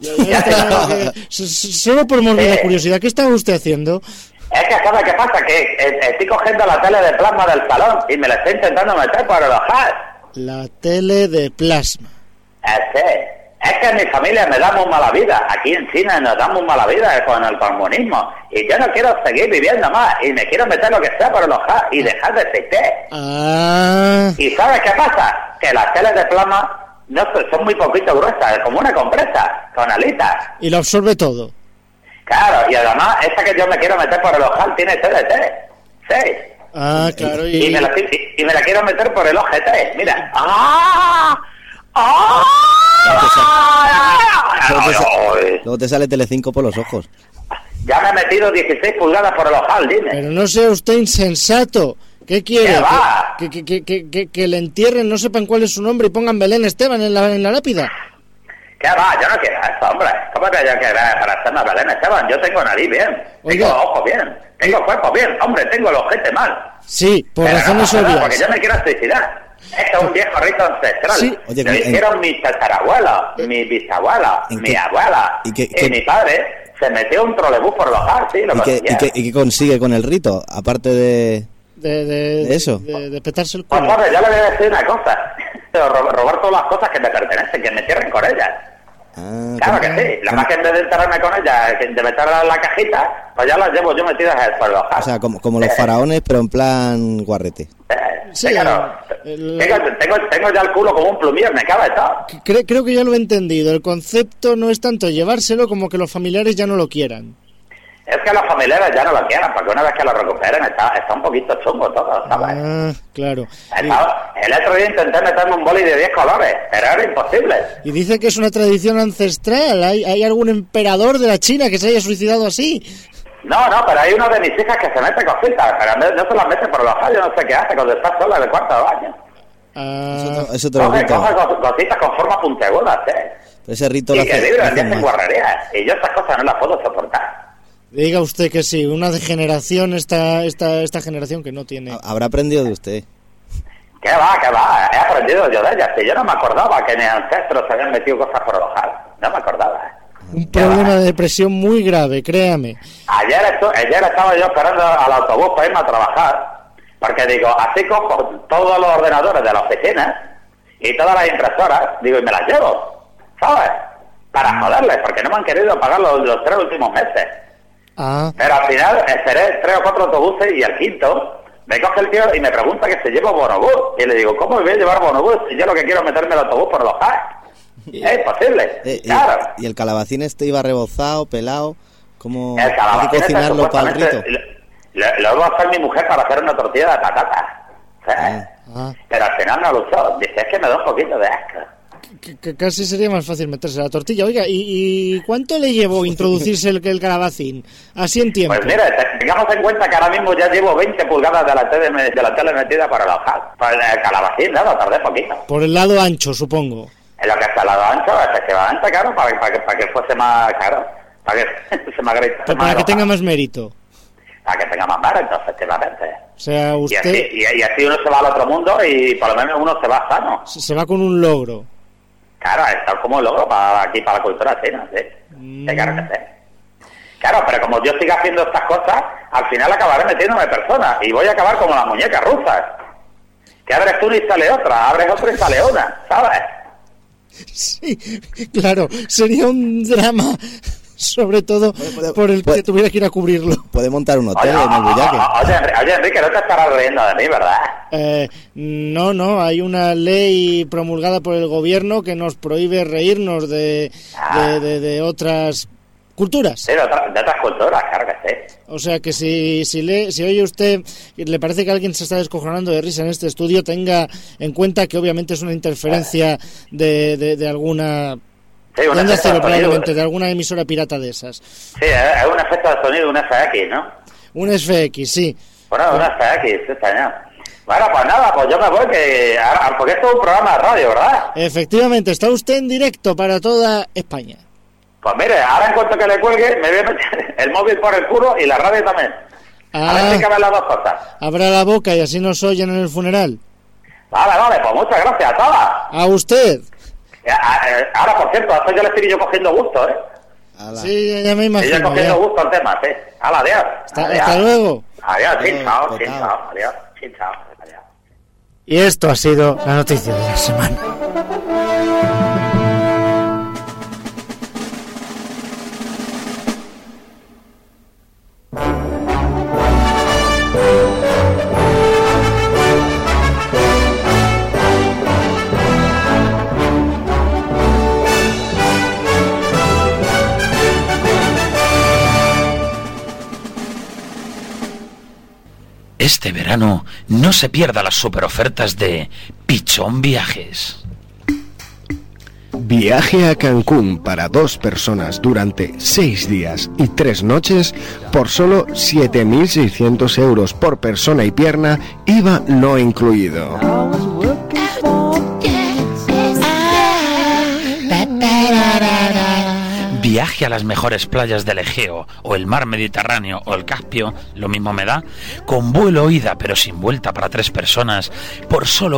Solo por morbida curiosidad, ¿qué estaba usted haciendo? Es que, ¿sabes qué pasa? Que estoy cogiendo la tele de plasma del salón y me la estoy intentando meter por el ojal. La tele de plasma. Es que en mi familia me da muy mala vida. Aquí en China nos da muy mala vida con el comunismo. Y yo no quiero seguir viviendo más. Y me quiero meter lo que sea por el ojal y dejar de existir. ¿Y sabes qué pasa? Que las teles de plasma son muy poquito gruesas, como una compresa, con alitas. Y lo absorbe todo. Claro, y además, esa que yo me quiero meter por el ojal tiene TDT. Sí. Ah, claro. Y me la quiero meter por el OGT. Mira. Luego te sale Telecinco por los ojos. Ya me he metido 16 pulgadas por el ojal, dime. Pero no sea usted insensato. ¿Qué quiere? ¿Que le entierren, no sepan cuál es su nombre y pongan Belén Esteban en la lápida? ¿Qué va? Yo no quiero eso, hombre. ¿Cómo que yo quiero para hacerme Belén Esteban? Yo tengo nariz bien, tengo ojos bien, tengo cuerpo bien, hombre, tengo el ojete mal. Sí, por razones obvias. Porque yo me quiero suicidar. Esto es un viejo rito ancestral. Sí. Oye, lo hicieron mis tatarabuelos, mis bisabuelos, mi abuela. ¿Y mi padre se metió un trolebús por los ojos, sí, lo consiguió. ¿Y qué consigue con el rito? Aparte de eso. De petarse el culo. Pues, yo le voy a decir una cosa. Robar todas las cosas que me pertenecen, que me cierren con ellas. Claro que sí. La más que en vez de enterrarme con ellas, de meterlas en la cajita, pues ya las llevo yo metidas por los ojos. O sea, como los faraones, pero en plan guarrete. Sí, claro. Tengo ya el culo como un plumío, me cabe todo. Creo que ya lo he entendido. El concepto no es tanto llevárselo como que los familiares ya no lo quieran. Es que los familiares ya no lo quieren, porque una vez que lo recuperen está un poquito chungo todo, ¿sabes? Ah, claro. El otro día intenté meterme un boli de 10 colores, pero era imposible. Y dice que es una tradición ancestral. ¿Hay algún emperador de la China que se haya suicidado así? No, pero hay una de mis hijas que se mete cositas, pero no se las mete por los ojos, yo no sé qué hace cuando está sola en el cuarto de baño. Eso te lo rito. Coge cositas con forma puntiagudas, Ese rito y lo que el libro hace en guarrerías, y yo estas cosas no las puedo soportar. Diga usted que sí, una degeneración esta generación que no tiene. Habrá aprendido de usted. ¿Qué va? He aprendido yo de ellas. Si yo no me acordaba que mis ancestros se habían metido cosas por el ojal. No me acordaba. Un problema de depresión muy grave, créame. Ayer estaba yo esperando al autobús para irme a trabajar, porque digo, así cojo todos los ordenadores de la oficina y todas las impresoras, digo, y me las llevo, ¿sabes? Para joderles, porque no me han querido pagar los 3 últimos meses. Pero al final esperé 3 o 4 autobuses y al quinto me coge el tío y me pregunta que si llevo bonobús. Y le digo, ¿cómo me voy a llevar bonobús si yo lo que quiero es meterme el autobús por los hacks? Es imposible, claro. ¿Y el calabacín iba rebozado, pelado? ¿Cómo el hay que cocinarlo para el rito? Lo va a hacer mi mujer para hacer una tortilla de patata. Pero al final no lo usó. Dice, es que me da un poquito de asco. Que casi sería más fácil meterse la tortilla. Oiga, ¿y cuánto le llevó introducirse el calabacín? Así en tiempo. Pues mira, tengamos en cuenta que ahora mismo ya llevo 20 pulgadas de la tele metida para el ojal. Para el calabacín, nada, tardé poquito. Por el lado ancho, supongo. En lo que está el lado ancho, efectivamente, claro, para que fuese más caro. Para que se me agreste. Para que tenga más mérito. Para que tenga más mérito, efectivamente. O sea, usted... Y así uno se va al otro mundo y por lo menos uno se va sano. Se va con un logro. Claro, está como logro para la cultura china, sí. Claro que sí. Claro, pero como yo siga haciendo estas cosas, al final acabaré metiéndome personas y voy a acabar como las muñecas rusas. Que abres una y sale otra, abres otra y sale una, ¿sabes? Sí, claro, sería un drama, sobre todo por el que tuviera que ir a cubrirlo. Puede montar un hotel en el Bullaque. Oye, Enrique, no te estarás riendo de mí, ¿verdad? No, hay una ley promulgada por el gobierno que nos prohíbe reírnos de otras culturas. Sí, de otras culturas, claro que sí. O sea que si oye usted, le parece que alguien se está descojonando de risa en este estudio, tenga en cuenta que obviamente es una interferencia de alguna... Sí, probablemente, de alguna emisora pirata de esas. Sí, es un efecto de sonido, un FX, ¿no? Un FX, sí. Bueno, un FX, está ya. Bueno, pues nada, pues yo me voy, porque esto es un programa de radio, ¿verdad? Efectivamente, está usted en directo para toda España. Pues mire, ahora en cuanto que le cuelgue, me voy a meter el móvil por el culo y la radio también. A ver si caben las dos cosas. Abra la boca y así nos oyen en el funeral. Vale, pues muchas gracias a todas. A usted. Ahora, por cierto, esto ya le estoy yo cogiendo gusto, ¿eh? Sí, ya me imagino. Estoy yo cogiendo gusto al tema, ¿sí? Hala, adiós. Hasta luego. Adiós, chao, adiós, chao. Y esto ha sido la noticia de la semana. Este verano no se pierda las superofertas de Pichón Viajes. Viaje a Cancún para 2 personas durante 6 días y 3 noches por solo 7.600 euros por persona y pierna, IVA no incluido. Viaje a las mejores playas del Egeo, o el mar Mediterráneo, o el Caspio, lo mismo me da, con vuelo ida pero sin vuelta para 3 personas, por solo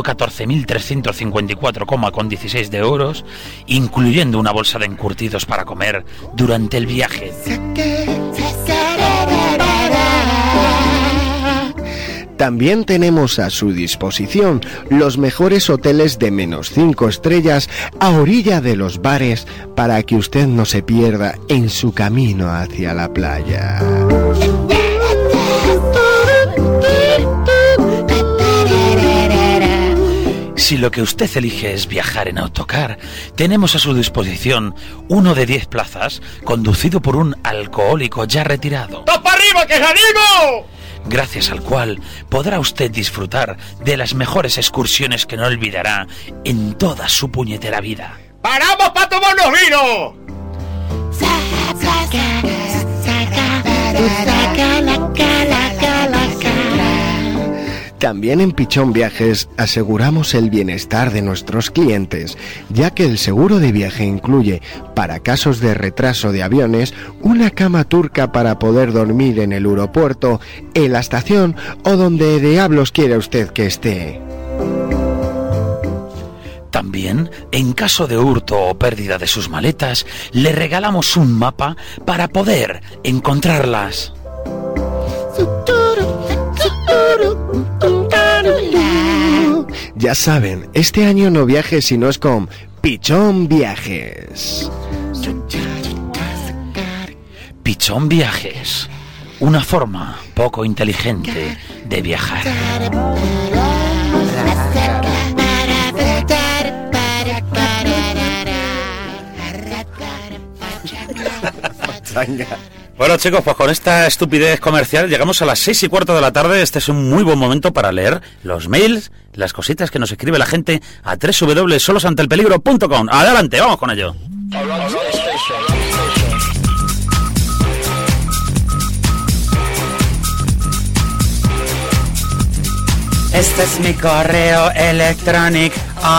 14.354,16 de euros, incluyendo una bolsa de encurtidos para comer durante el viaje. También tenemos a su disposición los mejores hoteles de -5 estrellas a orilla de los bares para que usted no se pierda en su camino hacia la playa. Si lo que usted elige es viajar en autocar, tenemos a su disposición uno de 10 plazas, conducido por un alcohólico ya retirado. ¡Topa arriba, que ánimo! Gracias al cual podrá usted disfrutar de las mejores excursiones que no olvidará en toda su puñetera vida. ¡Paramos para tomarnos vino! También en Pichón Viajes aseguramos el bienestar de nuestros clientes, ya que el seguro de viaje incluye, para casos de retraso de aviones, una cama turca para poder dormir en el aeropuerto, en la estación o donde diablos quiera usted que esté. También, en caso de hurto o pérdida de sus maletas, le regalamos un mapa para poder encontrarlas. Ya saben, este año no viajes si no es con Pichón Viajes. Pichón Viajes, una forma poco inteligente de viajar. Bueno, chicos, pues con esta estupidez comercial llegamos a las 6:15 de la tarde. Este es un muy buen momento para leer los mails, las cositas que nos escribe la gente a www.solosanteelpeligro.com. Adelante, vamos con ello. Este es mi correo electrónico.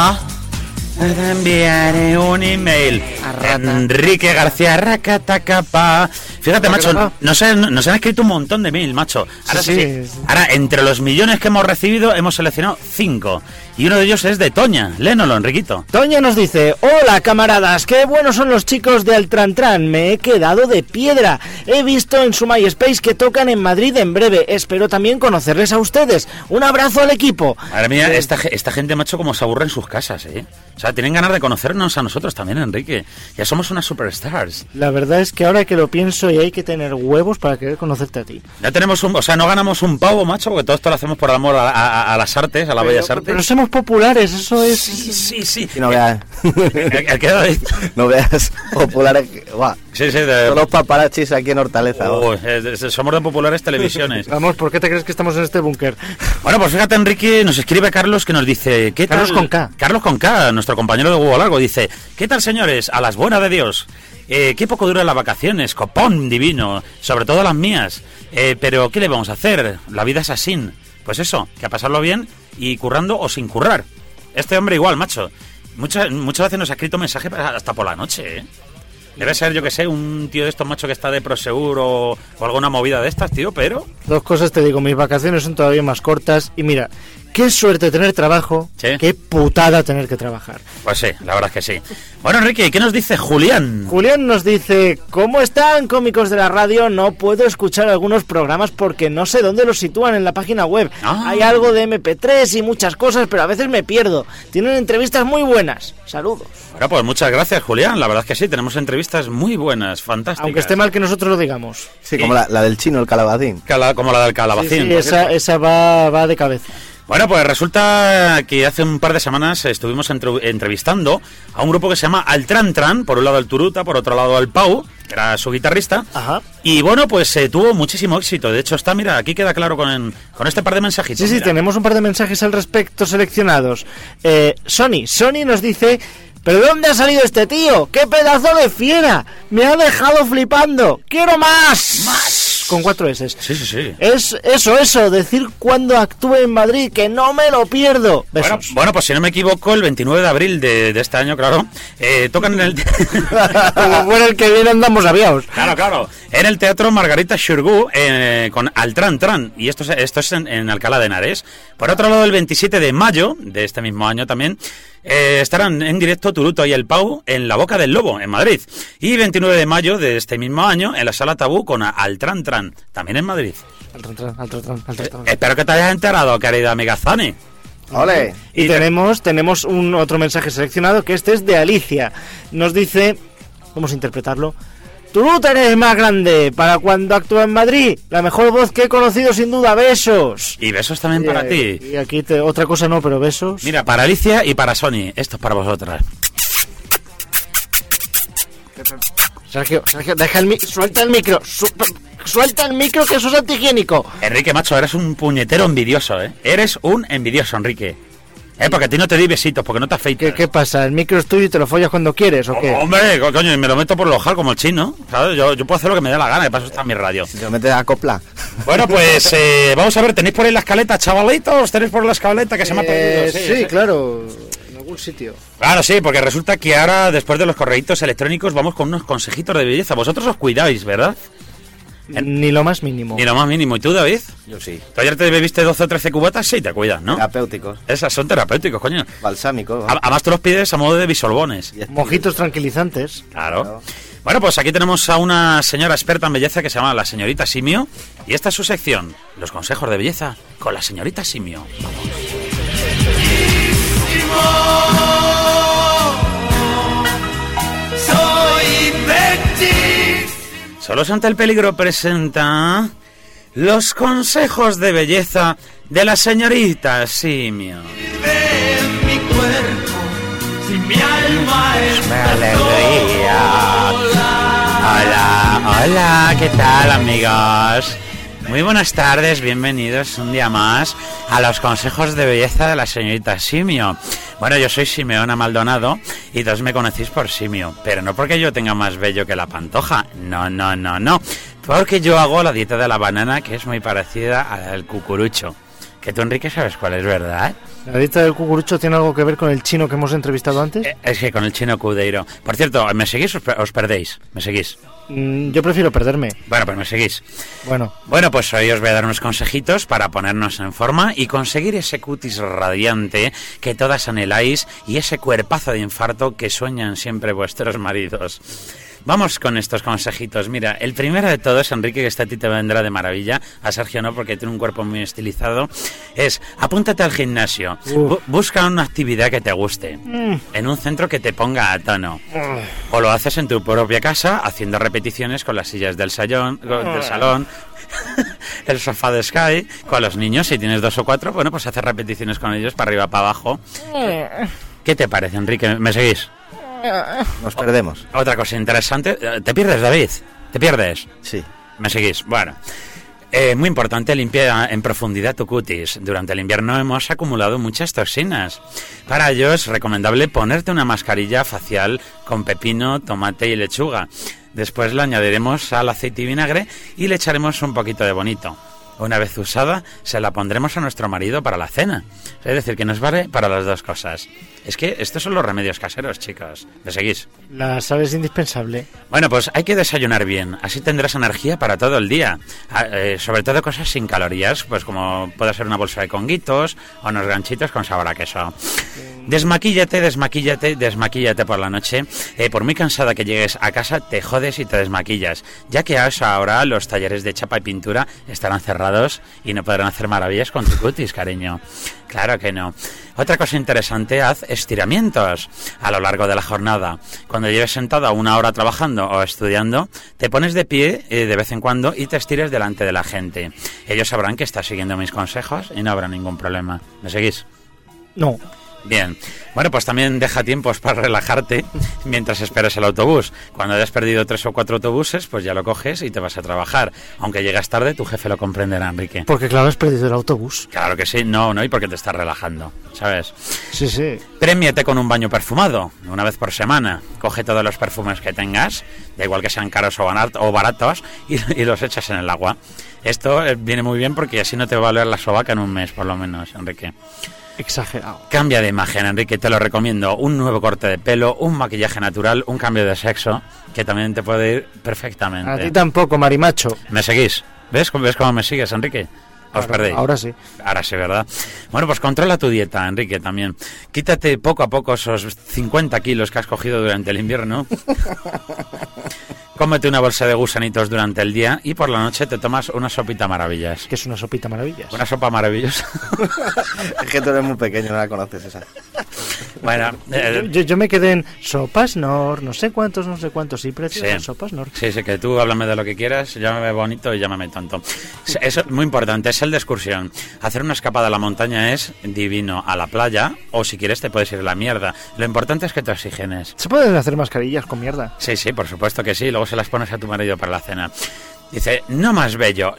Te enviaré un email. Enrique García Racatacapa. Fíjate, macho, nos han escrito un montón de mail, macho. Ahora, sí. Ahora, entre los millones que hemos recibido, hemos seleccionado 5. Y uno de ellos es de Toña. Léenoslo, Enriquito. Toña nos dice: hola, camaradas, qué buenos son los chicos de Altrantran. Me he quedado de piedra. He visto en su MySpace que tocan en Madrid en breve. Espero también conocerles a ustedes. Un abrazo al equipo. Madre mía, esta gente, macho, como se aburre en sus casas, ¿eh? O sea, tienen ganas de conocernos a nosotros también, Enrique. Ya somos unas superstars. La verdad es que ahora que lo pienso, y hay que tener huevos para querer conocerte a ti. Ya tenemos no ganamos un pavo, macho, porque todo esto lo hacemos por amor a las artes, a las bellas artes. Pero somos populares, eso es... Sí. No veas... No veas populares... Buah. Sí. Todos los paparazzis aquí en Hortaleza. Somos de populares televisiones. Vamos, ¿por qué te crees que estamos en este búnker? Bueno, pues fíjate, Enrique, nos escribe Carlos, que nos dice... ¿qué Carlos tal? con K. Carlos con K, nuestro compañero de Hugo Largo, dice: ¿qué tal, señores? A las buenas de Dios. Qué poco duran las vacaciones, copón divino, sobre todo las mías. Pero ¿qué le vamos a hacer? La vida es así. Pues eso, que a pasarlo bien y currando o sin currar. Este hombre igual, macho. Muchas veces nos ha escrito mensajes hasta por la noche, ¿eh? Debe ser, yo que sé, un tío de estos, macho, que está de Prosegur o alguna movida de estas, tío, pero... Dos cosas te digo, mis vacaciones son todavía más cortas y mira, qué suerte tener trabajo, ¿sí? Qué putada tener que trabajar. Pues sí, la verdad es que sí. Bueno, Enrique, ¿qué nos dice Julián? Julián nos dice: ¿cómo están, cómicos de la radio? No puedo escuchar algunos programas porque no sé dónde los sitúan en la página web. Hay algo de MP3 y muchas cosas, pero a veces me pierdo. Tienen entrevistas muy buenas. Saludos. Bueno, pues muchas gracias, Julián. La verdad es que sí, tenemos entrevistas muy buenas, fantásticas. Aunque esté mal que nosotros lo digamos. Sí, como la del chino, el calabacín. Como la del calabacín. Sí, esa va de cabeza. Bueno, pues resulta que hace un par de semanas estuvimos entrevistando a un grupo que se llama Altrantran, por un lado el Turuta, por otro lado el Pau, que era su guitarrista. Ajá. Y bueno, pues tuvo muchísimo éxito. De hecho, mira, aquí queda claro con este par de mensajitos. Sí, mira. Tenemos un par de mensajes al respecto seleccionados. Sony nos dice: ¿pero dónde ha salido este tío? ¡Qué pedazo de fiera! ¡Me ha dejado flipando! ¡Quiero más! ¡Más! Con 4 S. Sí. Es eso, decir cuando actúe en Madrid, que no me lo pierdo. Bueno, pues si no me equivoco, el 29 de abril de este año, claro, tocan en el... Como fuera el que viene andamos aviados. Claro. En el Teatro Margarita Xirgu, con Altrantran, y esto es en Alcalá de Henares. Por otro lado, el 27 de mayo de este mismo año también, estarán en directo Turuto y el Pau en La Boca del Lobo, en Madrid. Y 29 de mayo de este mismo año, en la Sala Tabú con Altrantran, también en Madrid. Altrantran. Espero que te hayas enterado, querida amiga Zani. ¡Ole! Y tenemos otro mensaje seleccionado, que este es de Alicia. Nos dice, vamos a interpretarlo: Tú eres más grande. Para cuando actúa en Madrid, la mejor voz que he conocido sin duda. Besos. Y besos también para ti. Y aquí otra cosa no, pero besos. Mira, para Alicia y para Sony. Esto es para vosotras. Sergio, suelta el micro. Suelta el micro, que eso es antihigiénico. Enrique, macho, eres un puñetero envidioso, ¿eh? Eres un envidioso, Enrique. Porque a ti no te di besitos, porque no te afeitas. ¿Qué pasa? ¿El micro es tuyo y te lo follas cuando quieres o qué? Hombre, coño, y me lo meto por el ojal como el chino, ¿sabes? Yo puedo hacer lo que me dé la gana, y para eso está en mi radio. Si te lo metes a copla. Bueno, pues vamos a ver, ¿tenéis por ahí la escaleta, chavalitos? ¿Tenéis por la escaleta que se me ha perdido? Sí, claro, en algún sitio. Claro, sí, porque resulta que ahora, después de los correitos electrónicos, vamos con unos consejitos de belleza. Vosotros os cuidáis, ¿verdad? Ni lo más mínimo. Ni lo más mínimo. ¿Y tú, David? Yo sí. ¿Tú ayer te bebiste 12 o 13 cubatas? Sí, te cuidas, ¿no? Terapéuticos. Esas son terapéuticos, coño. Balsámicos. Además tú los pides a modo de bisolbones. Mojitos tranquilizantes. Claro. Bueno, pues aquí tenemos a una señora experta en belleza que se llama la señorita Simio. Y esta es su sección, los consejos de belleza con la señorita Simio. Soy Betty. Solos ante el peligro presenta los consejos de belleza de la señorita Simio. En mi cuerpo, si mi alma es alegría. Hola, ¿qué tal, amigos? Muy buenas tardes, bienvenidos un día más a los consejos de belleza de la señorita Simio. Bueno, yo soy Simeona Maldonado y todos me conocéis por Simio, pero no porque yo tenga más vello que la Pantoja, no, porque yo hago la dieta de la banana, que es muy parecida a la del cucurucho. Que tú, Enrique, sabes cuál es, ¿verdad? ¿La dieta del cucurucho tiene algo que ver con el chino que hemos entrevistado antes? Es que con el chino Cudeiro. Por cierto, ¿me seguís o os perdéis? ¿Me seguís? Yo prefiero perderme. Bueno, pues me seguís. Bueno, pues hoy os voy a dar unos consejitos para ponernos en forma y conseguir ese cutis radiante que todas anheláis y ese cuerpazo de infarto que sueñan siempre vuestros maridos. Vamos con estos consejitos. Mira, el primero de todos, Enrique, que este a ti te vendrá de maravilla, a Sergio no, porque tiene un cuerpo muy estilizado, es apúntate al gimnasio. Busca una actividad que te guste, en un centro que te ponga a tono. O lo haces en tu propia casa, haciendo repeticiones con las sillas del salón, el sofá de Sky, con los niños, si tienes 2 o 4, bueno, pues haces repeticiones con ellos para arriba, para abajo. ¿Qué te parece, Enrique? ¿Me seguís? Nos perdemos. Otra cosa interesante. ¿Te pierdes, David? ¿Te pierdes? Sí. ¿Me seguís? Bueno. Muy importante, limpia en profundidad tu cutis. Durante el invierno hemos acumulado muchas toxinas. Para ello es recomendable ponerte una mascarilla facial con pepino, tomate y lechuga. Después le añadiremos sal, aceite y vinagre y le echaremos un poquito de bonito. Una vez usada, se la pondremos a nuestro marido para la cena. Es decir, que nos vale para las dos cosas. Es que estos son los remedios caseros, chicos. ¿Me seguís? La sal es indispensable. Bueno, pues hay que desayunar bien. Así tendrás energía para todo el día. Sobre todo cosas sin calorías, pues como puede ser una bolsa de conguitos o unos ganchitos con sabor a queso. Desmaquíllate por la noche. Por muy cansada que llegues a casa, te jodes y te desmaquillas, ya que a esa hora los talleres de chapa y pintura estarán cerrados y no podrán hacer maravillas con tu cutis, cariño. Claro que no. Otra cosa interesante, haz estiramientos a lo largo de la jornada. Cuando lleves sentada 1 hora trabajando o estudiando, te pones de pie de vez en cuando y te estires delante de la gente. Ellos sabrán que estás siguiendo mis consejos y no habrá ningún problema. ¿Me seguís? No. Bien, bueno, pues también deja tiempos para relajarte mientras esperas el autobús. Cuando hayas perdido 3 o 4 autobuses, pues ya lo coges y te vas a trabajar. Aunque llegas tarde, tu jefe lo comprenderá, Enrique. Porque claro, has perdido el autobús. Claro que sí, no, y porque te estás relajando, ¿sabes? Sí. Premiate con un baño perfumado, una vez por semana. Coge todos los perfumes que tengas, da igual que sean caros o baratos, y los echas en el agua. Esto viene muy bien porque así no te va a oler la sobaca en un mes, por lo menos, Enrique. Exagerado. Cambia de imagen, Enrique, te lo recomiendo. Un nuevo corte de pelo, un maquillaje natural, un cambio de sexo, que también te puede ir perfectamente. A ti tampoco, marimacho. ¿Me seguís? ¿Ves cómo me sigues, Enrique? ¿Os perdéis? Ahora sí. Ahora sí, ¿verdad? Bueno, pues controla tu dieta, Enrique, también. Quítate poco a poco esos 50 kilos que has cogido durante el invierno. Cómete una bolsa de gusanitos durante el día y por la noche te tomas una sopita maravillas. ¿Qué es una sopita maravillas? Una sopa maravillosa. Es que tú eres muy pequeño, no la conoces esa. Bueno, yo me quedé en sopas Nor, no sé cuántos y precios de sopas Nor. Sí, que tú háblame de lo que quieras, llámame bonito y llámame tonto. Eso es muy importante, es el de excursión. Hacer una escapada a la montaña es divino, a la playa, o si quieres te puedes ir a la mierda. Lo importante es que te oxigenes. ¿Se pueden hacer mascarillas con mierda? Sí, por supuesto que sí, luego se las pones a tu marido para la cena. Dice, no más bello,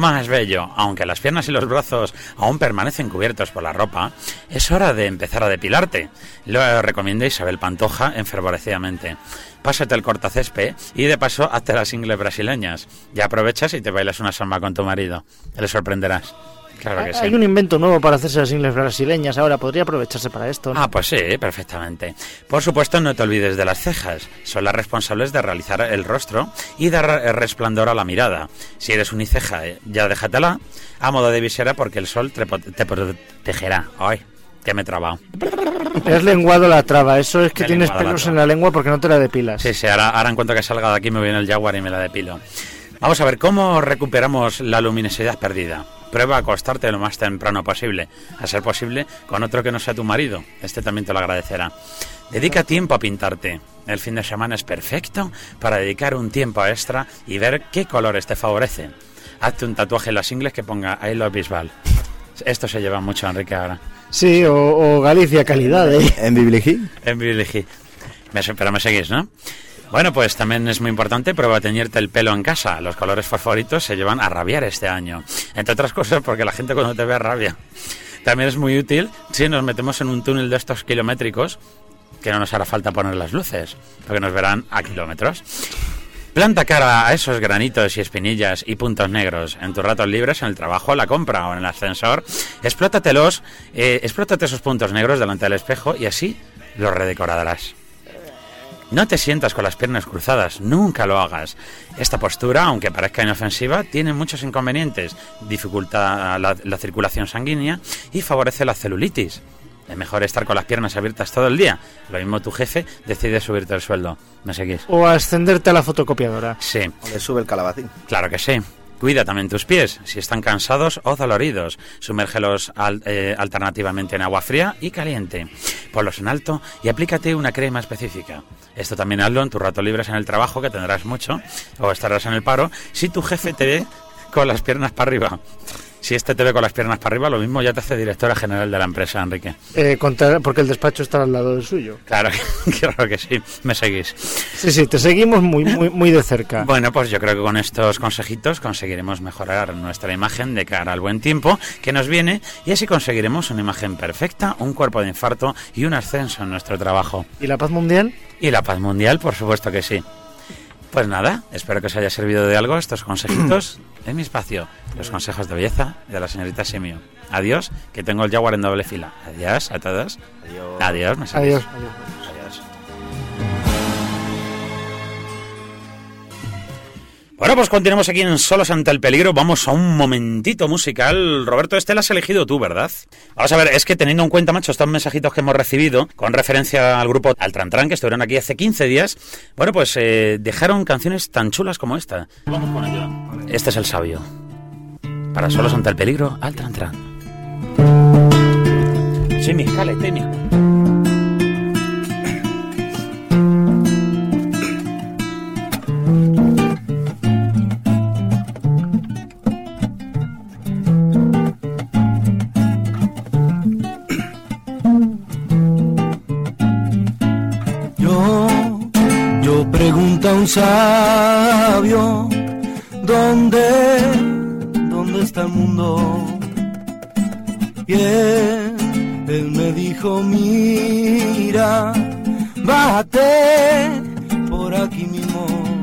aunque las piernas y los brazos aún permanecen cubiertos por la ropa, es hora de empezar a depilarte. Lo recomienda Isabel Pantoja enfervorecidamente. Pásate el cortacésped y de paso hazte las ingles brasileñas. Ya aprovechas y te bailas una samba con tu marido. Le sorprenderás. Claro que sí. Hay un invento nuevo para hacerse las ingles brasileñas ahora, podría aprovecharse para esto, ¿no? Pues sí, perfectamente. Por supuesto, no te olvides de las cejas. Son las responsables de realizar el rostro y dar resplandor a la mirada. Si eres uniceja, ya déjatela a modo de visera porque el sol te protegerá. Ay, que me he trabado. Te has lenguado la traba, eso es que Me he tienes lenguado la pelos traba. en la lengua porque no te la depilas. Sí, ahora en cuanto que salga de aquí me voy en el Jaguar y me la depilo. Vamos a ver, ¿cómo recuperamos la luminosidad perdida? Prueba a acostarte lo más temprano posible, a ser posible con otro que no sea tu marido. Este también te lo agradecerá. Dedica tiempo a pintarte. El fin de semana es perfecto para dedicar un tiempo extra y ver qué colores te favorecen. Hazte un tatuaje en las ingles que ponga I love Bisbal. Esto se lleva mucho, Enrique, ahora. Sí, o Galicia calidad, ¿eh? ¿En Bibligi? En Bibligi. Pero me seguís, ¿no? Bueno, pues también es muy importante, prueba a teñirte el pelo en casa. Los colores favoritos se llevan a rabiar este año. Entre otras cosas porque la gente cuando te ve rabia. También es muy útil si nos metemos en un túnel de estos kilométricos, que no nos hará falta poner las luces, porque nos verán a kilómetros. Planta cara a esos granitos y espinillas y puntos negros en tus ratos libres, en el trabajo, la compra o en el ascensor. Explótate esos puntos negros delante del espejo y así los redecorarás. No te sientas con las piernas cruzadas, nunca lo hagas. Esta postura, aunque parezca inofensiva, tiene muchos inconvenientes. Dificulta la circulación sanguínea y favorece la celulitis. Es mejor estar con las piernas abiertas todo el día. Lo mismo tu jefe decide subirte el sueldo. ¿Me seguís? O ascenderte a la fotocopiadora. Sí. O le sube el calabacín. Claro que sí. Cuida también tus pies, si están cansados o doloridos. Sumérgelos alternativamente en agua fría y caliente. Ponlos en alto y aplícate una crema específica. Esto también hazlo en tus ratos libres en el trabajo, que tendrás mucho, o estarás en el paro, si tu jefe te ve con las piernas para arriba. Si este te ve con las piernas para arriba, lo mismo ya te hace directora general de la empresa, Enrique. Porque el despacho está al lado del suyo. Claro que sí, me seguís. Sí, te seguimos muy de cerca. Bueno, pues yo creo que con estos consejitos conseguiremos mejorar nuestra imagen de cara al buen tiempo que nos viene y así conseguiremos una imagen perfecta, un cuerpo de infarto y un ascenso en nuestro trabajo. ¿Y la paz mundial? Y la paz mundial, por supuesto que sí. Pues nada, espero que os haya servido de algo estos consejitos en mi espacio, los consejos de belleza de la señorita Simio. Adiós, que tengo el Jaguar en doble fila. Adiós a todos. Adiós. Adiós. Bueno, pues continuamos aquí en Solos ante el peligro. Vamos a un momentito musical. Roberto, este lo has elegido tú, ¿verdad? Vamos a ver, es que teniendo en cuenta, macho, estos mensajitos que hemos recibido con referencia al grupo Altran, que estuvieron aquí hace 15 días, bueno, pues dejaron canciones tan chulas como esta. Vamos con ello. Este es El Sabio. Para Solos ante el peligro, Altran. Sí, mi escala, técnico. Pregunta un sabio, ¿dónde está el mundo? Y él me dijo, mira, bájate por aquí mismo.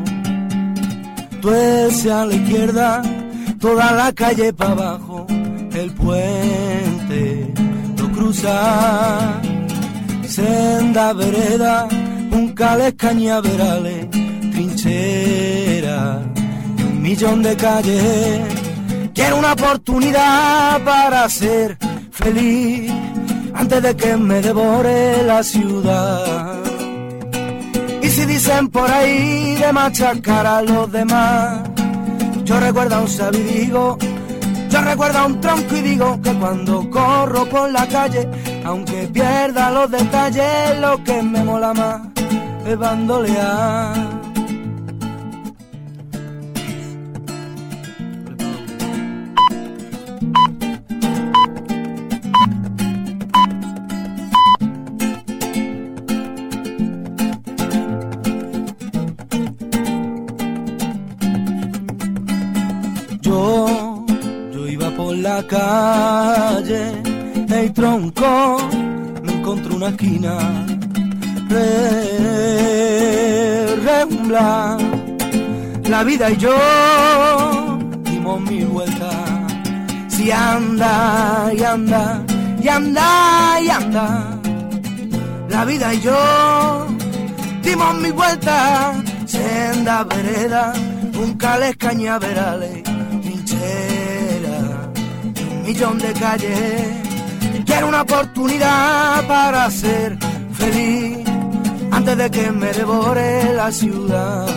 Tuese a la izquierda, toda la calle para abajo, el puente lo cruza, senda vereda, juncales, cañaverales, trincheras y 1.000.000 de calles. Quiero una oportunidad para ser feliz antes de que me devore la ciudad. Y si dicen por ahí de machacar a los demás, yo recuerdo a un sabio y digo, yo recuerdo a un tronco y digo que cuando corro por la calle Aunque pierda los detalles, lo que me mola más es bandolear. Yo iba por la calle, el tronco, me encontré una esquina, rembla, la vida y yo dimos mil vueltas, si anda y anda, y anda y anda, la vida y yo dimos mil vueltas, senda vereda, puncales, cañaverales, un millón de calles. Quiero una oportunidad para ser feliz antes de que me devore la ciudad.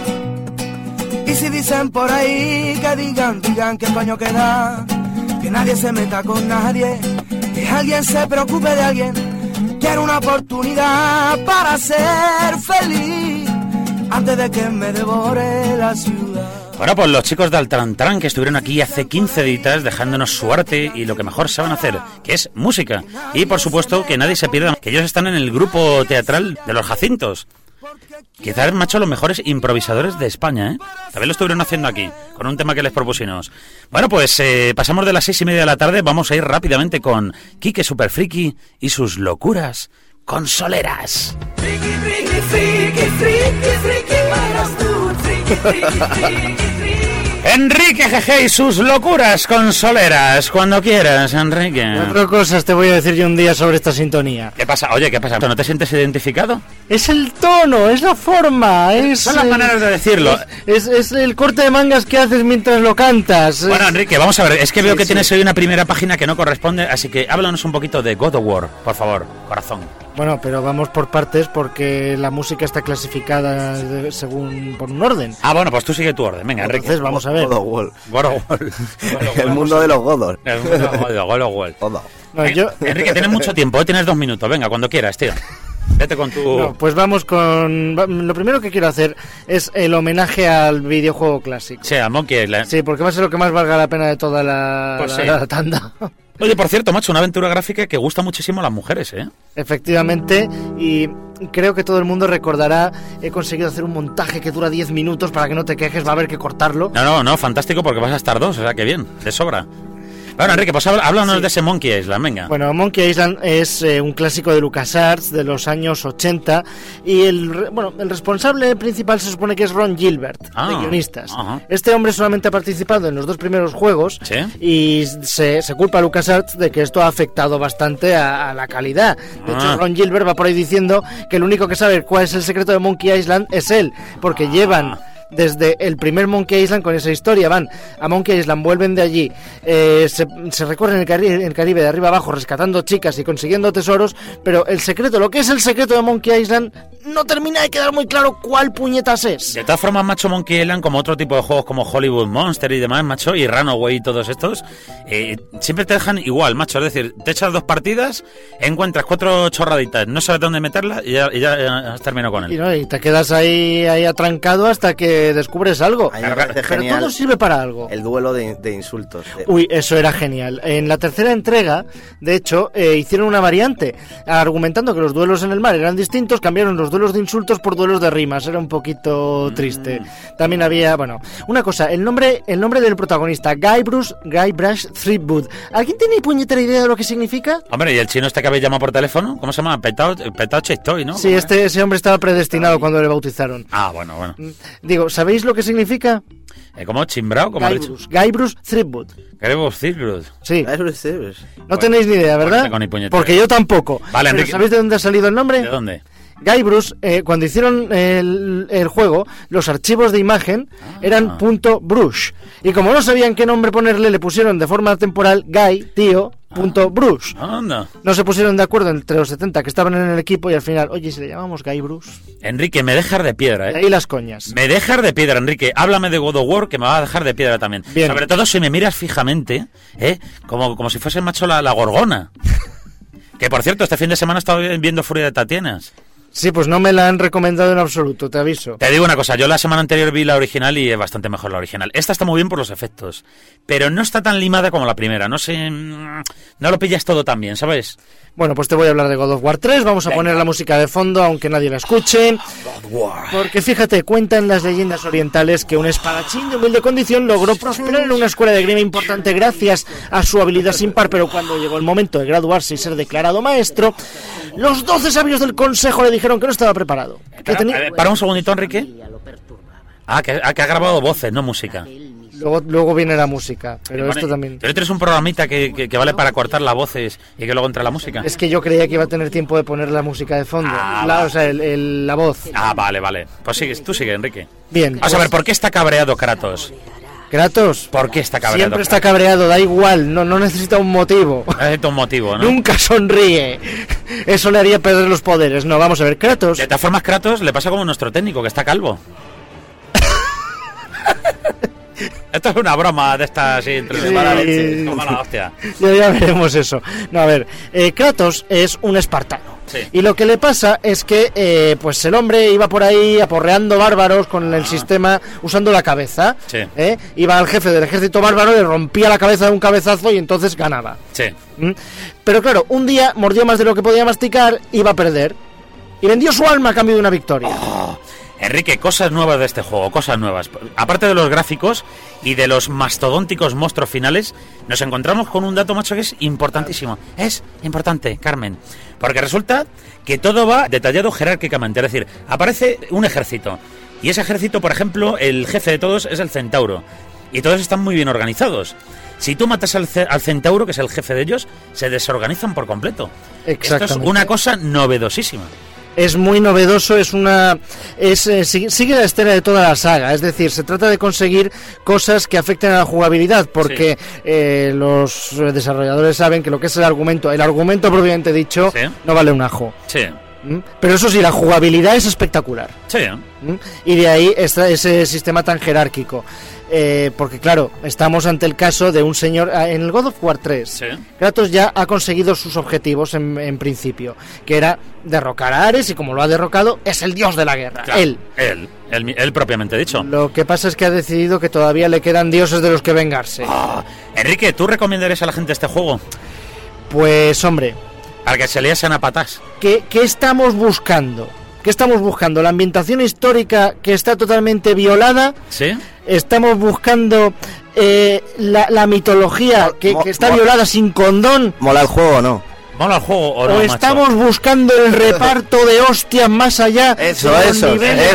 Y si dicen por ahí que digan que coño queda, que nadie se meta con nadie, que alguien se preocupe de alguien. Quiero una oportunidad para ser feliz antes de que me devore la ciudad. Bueno, pues los chicos de Altrantran, que estuvieron aquí hace 15 días dejándonos su arte y lo que mejor saben hacer, que es música. Y por supuesto que nadie se pierda que ellos están en el grupo teatral de Los Jacintos. Quizás, macho, los mejores improvisadores de España, ¿eh? También lo estuvieron haciendo aquí, con un tema que les propusimos. Bueno, pues pasamos de las 6:30 de la tarde, vamos a ir rápidamente con Quique Superfriki y sus locuras consoleras. Friki, friki, friki, friki, friki, manos tú, friki, friki, friki, friki. Enrique Jeje y sus locuras consoleras, cuando quieras, Enrique. Cuatro cosas te voy a decir yo un día sobre esta sintonía. ¿Qué pasa? Oye, ¿qué pasa? ¿No te sientes identificado? Es el tono, es la forma, son las maneras de decirlo. Es el corte de mangas que haces mientras lo cantas. Bueno, Enrique, vamos a ver, es que veo que tienes hoy una primera página que no corresponde, así que háblanos un poquito de God of War, por favor, corazón. Bueno, pero vamos por partes porque la música está clasificada según por un orden. Ah, bueno, pues tú sigue tu orden, venga, Enrique. Entonces vamos a ver. God of War. God of War. El mundo de los godos. El mundo de God of War. Todo. No, Enrique, tienes mucho tiempo, tienes 2 minutos, venga, cuando quieras, tío. Vete con tu... No, pues vamos con... Lo primero que quiero hacer es el homenaje al videojuego clásico. Sí, a Monkey Island. Sí, porque va a ser lo que más valga la pena de toda la tanda. Oye, por cierto, macho, una aventura gráfica que gusta muchísimo a las mujeres, ¿eh? Efectivamente, y creo que todo el mundo recordará, he conseguido hacer un montaje que dura 10 minutos para que no te quejes, va a haber que cortarlo. No, fantástico, porque vas a estar 2, o sea, que bien, de sobra. Bueno, Enrique, pues háblanos de ese Monkey Island, venga. Bueno, Monkey Island es un clásico de LucasArts de los años 80 y el responsable principal se supone que es Ron Gilbert, de guionistas. Ajá. Este hombre solamente ha participado en los 2 primeros juegos. ¿Sí? Y se culpa a LucasArts de que esto ha afectado bastante a la calidad. De hecho, Ron Gilbert va por ahí diciendo que el único que sabe cuál es el secreto de Monkey Island es él, porque llevan... Desde el primer Monkey Island con esa historia, van a Monkey Island, vuelven de allí, se recorren el Caribe de arriba abajo rescatando chicas y consiguiendo tesoros, pero el secreto, lo que es el secreto de Monkey Island, no termina de quedar muy claro cuál puñetas es. De todas formas, macho, Monkey Island, como otro tipo de juegos como Hollywood Monster y demás, macho, y Runaway y todos estos, siempre te dejan igual, macho, es decir, te echas 2 partidas, encuentras 4 chorraditas, no sabes dónde meterlas y ya has terminado con él. Y te quedas ahí atrancado hasta que descubres algo. Pero todo sirve para algo. El duelo de insultos. Uy, eso era genial. En la tercera entrega, de hecho, hicieron una variante, argumentando que los duelos en el mar eran distintos, cambiaron los duelos de insultos por duelos de rimas. Era un poquito triste. También había, una cosa, el nombre del protagonista, Guybrush Threepwood. ¿Alguien tiene puñetera idea de lo que significa? Hombre, ¿y el chino este que habéis llamado por teléfono? ¿Cómo se llama? Petao Chestoy, ¿no? Sí, ese hombre estaba predestinado cuando le bautizaron. Ah, bueno. Digo, ¿sabéis lo que significa? ¿Cómo? ¿Chimbrao? Guybrush Threepwood. Guybrush Threepwood. Sí. No tenéis ni idea, ¿verdad? Porque yo tampoco. Vale, Enrique. ¿Sabéis de dónde ha salido el nombre? ¿De dónde? Guybrush, cuando hicieron el juego, los archivos de imagen eran .brush. Y como no sabían qué nombre ponerle, le pusieron de forma temporal Guy, tío, .brush. No se pusieron de acuerdo entre los 70 que estaban en el equipo y al final, oye, si le llamamos Guybrush. Enrique, me dejas de piedra, ¿eh? Ahí las coñas. Me dejas de piedra, Enrique. Háblame de God of War, que me va a dejar de piedra también. Bien. Sobre todo si me miras fijamente, como si fuese macho la gorgona. Que por cierto, este fin de semana he estado viendo Furia de Tatianas. Sí, pues no me la han recomendado en absoluto, te aviso. Te digo una cosa, yo la semana anterior vi la original y es bastante mejor la original. Esta está muy bien por los efectos, pero no está tan limada como la primera. No sé, no lo pillas todo tan bien, ¿sabes? Bueno, pues te voy a hablar de God of War 3, vamos a poner la música de fondo, aunque nadie la escuche. Porque fíjate, cuentan las leyendas orientales que un espadachín de humilde condición logró prosperar en una escuela de grima importante gracias a su habilidad sin par, pero cuando llegó el momento de graduarse y ser declarado maestro, los 12 sabios del consejo le dijeron que no estaba preparado. Para un segundito, Enrique. Que ha grabado voces, no música. Luego viene la música, pero esto también... Pero tienes un programita que vale para cortar las voces y que luego entra la música. Es que yo creía que iba a tener tiempo de poner la música de fondo, o sea, la voz. Vale. Pues tú sigue, Enrique. Bien. Vamos a ver, ¿por qué está cabreado Kratos? ¿Kratos? ¿Por qué está cabreado? Siempre está cabreado, da igual, no necesita un motivo. Necesita un motivo, ¿no? Nunca sonríe. Eso le haría perder los poderes. No, vamos a ver, Kratos... De todas formas, Kratos le pasa como nuestro técnico, que está calvo. Esto es una broma de estas así entre mala leche, como mala hostia. Ya veremos eso. No, a ver, Kratos es un espartano. Sí. Y lo que le pasa es que pues el hombre iba por ahí aporreando bárbaros con el sistema usando la cabeza. Sí. Iba al jefe del ejército bárbaro, le rompía la cabeza de un cabezazo y entonces ganaba. Sí. Pero claro, un día mordió más de lo que podía masticar, iba a perder. Y vendió su alma a cambio de una victoria. Enrique, cosas nuevas de este juego, cosas nuevas. Aparte de los gráficos y de los mastodónticos monstruos finales, nos encontramos con un dato, macho, que es importantísimo. Es importante, Carmen, porque resulta que todo va detallado jerárquicamente. Es decir, aparece un ejército, y ese ejército, por ejemplo, el jefe de todos es el Centauro, y todos están muy bien organizados. Si tú matas al Centauro, que es el jefe de ellos, se desorganizan por completo. Exactamente. Esto es una cosa novedosísima. Es muy novedoso, sigue la estela de toda la saga, es decir, se trata de conseguir cosas que afecten a la jugabilidad, porque los desarrolladores saben que lo que es el argumento propiamente dicho, no vale un ajo. Sí. Pero eso sí, la jugabilidad es espectacular. Sí. Y de ahí está ese sistema tan jerárquico. Porque claro, estamos ante el caso de un señor en el God of War 3. Kratos ya ha conseguido sus objetivos en principio, que era derrocar a Ares, y como lo ha derrocado, es el dios de la guerra. Claro, él propiamente dicho. Lo que pasa es que ha decidido que todavía le quedan dioses de los que vengarse. Enrique, ¿tú recomendarías a la gente este juego? Pues hombre, al que se liasen a patas. ¿Qué estamos buscando? ¿Qué estamos buscando? ¿La ambientación histórica que está totalmente violada? ¿Sí? ¿Estamos buscando la mitología que está violada sin condón? ¿Mola el juego o no? ¿Mola el juego o no, ¿O estamos buscando el reparto de hostias más allá? Eso es.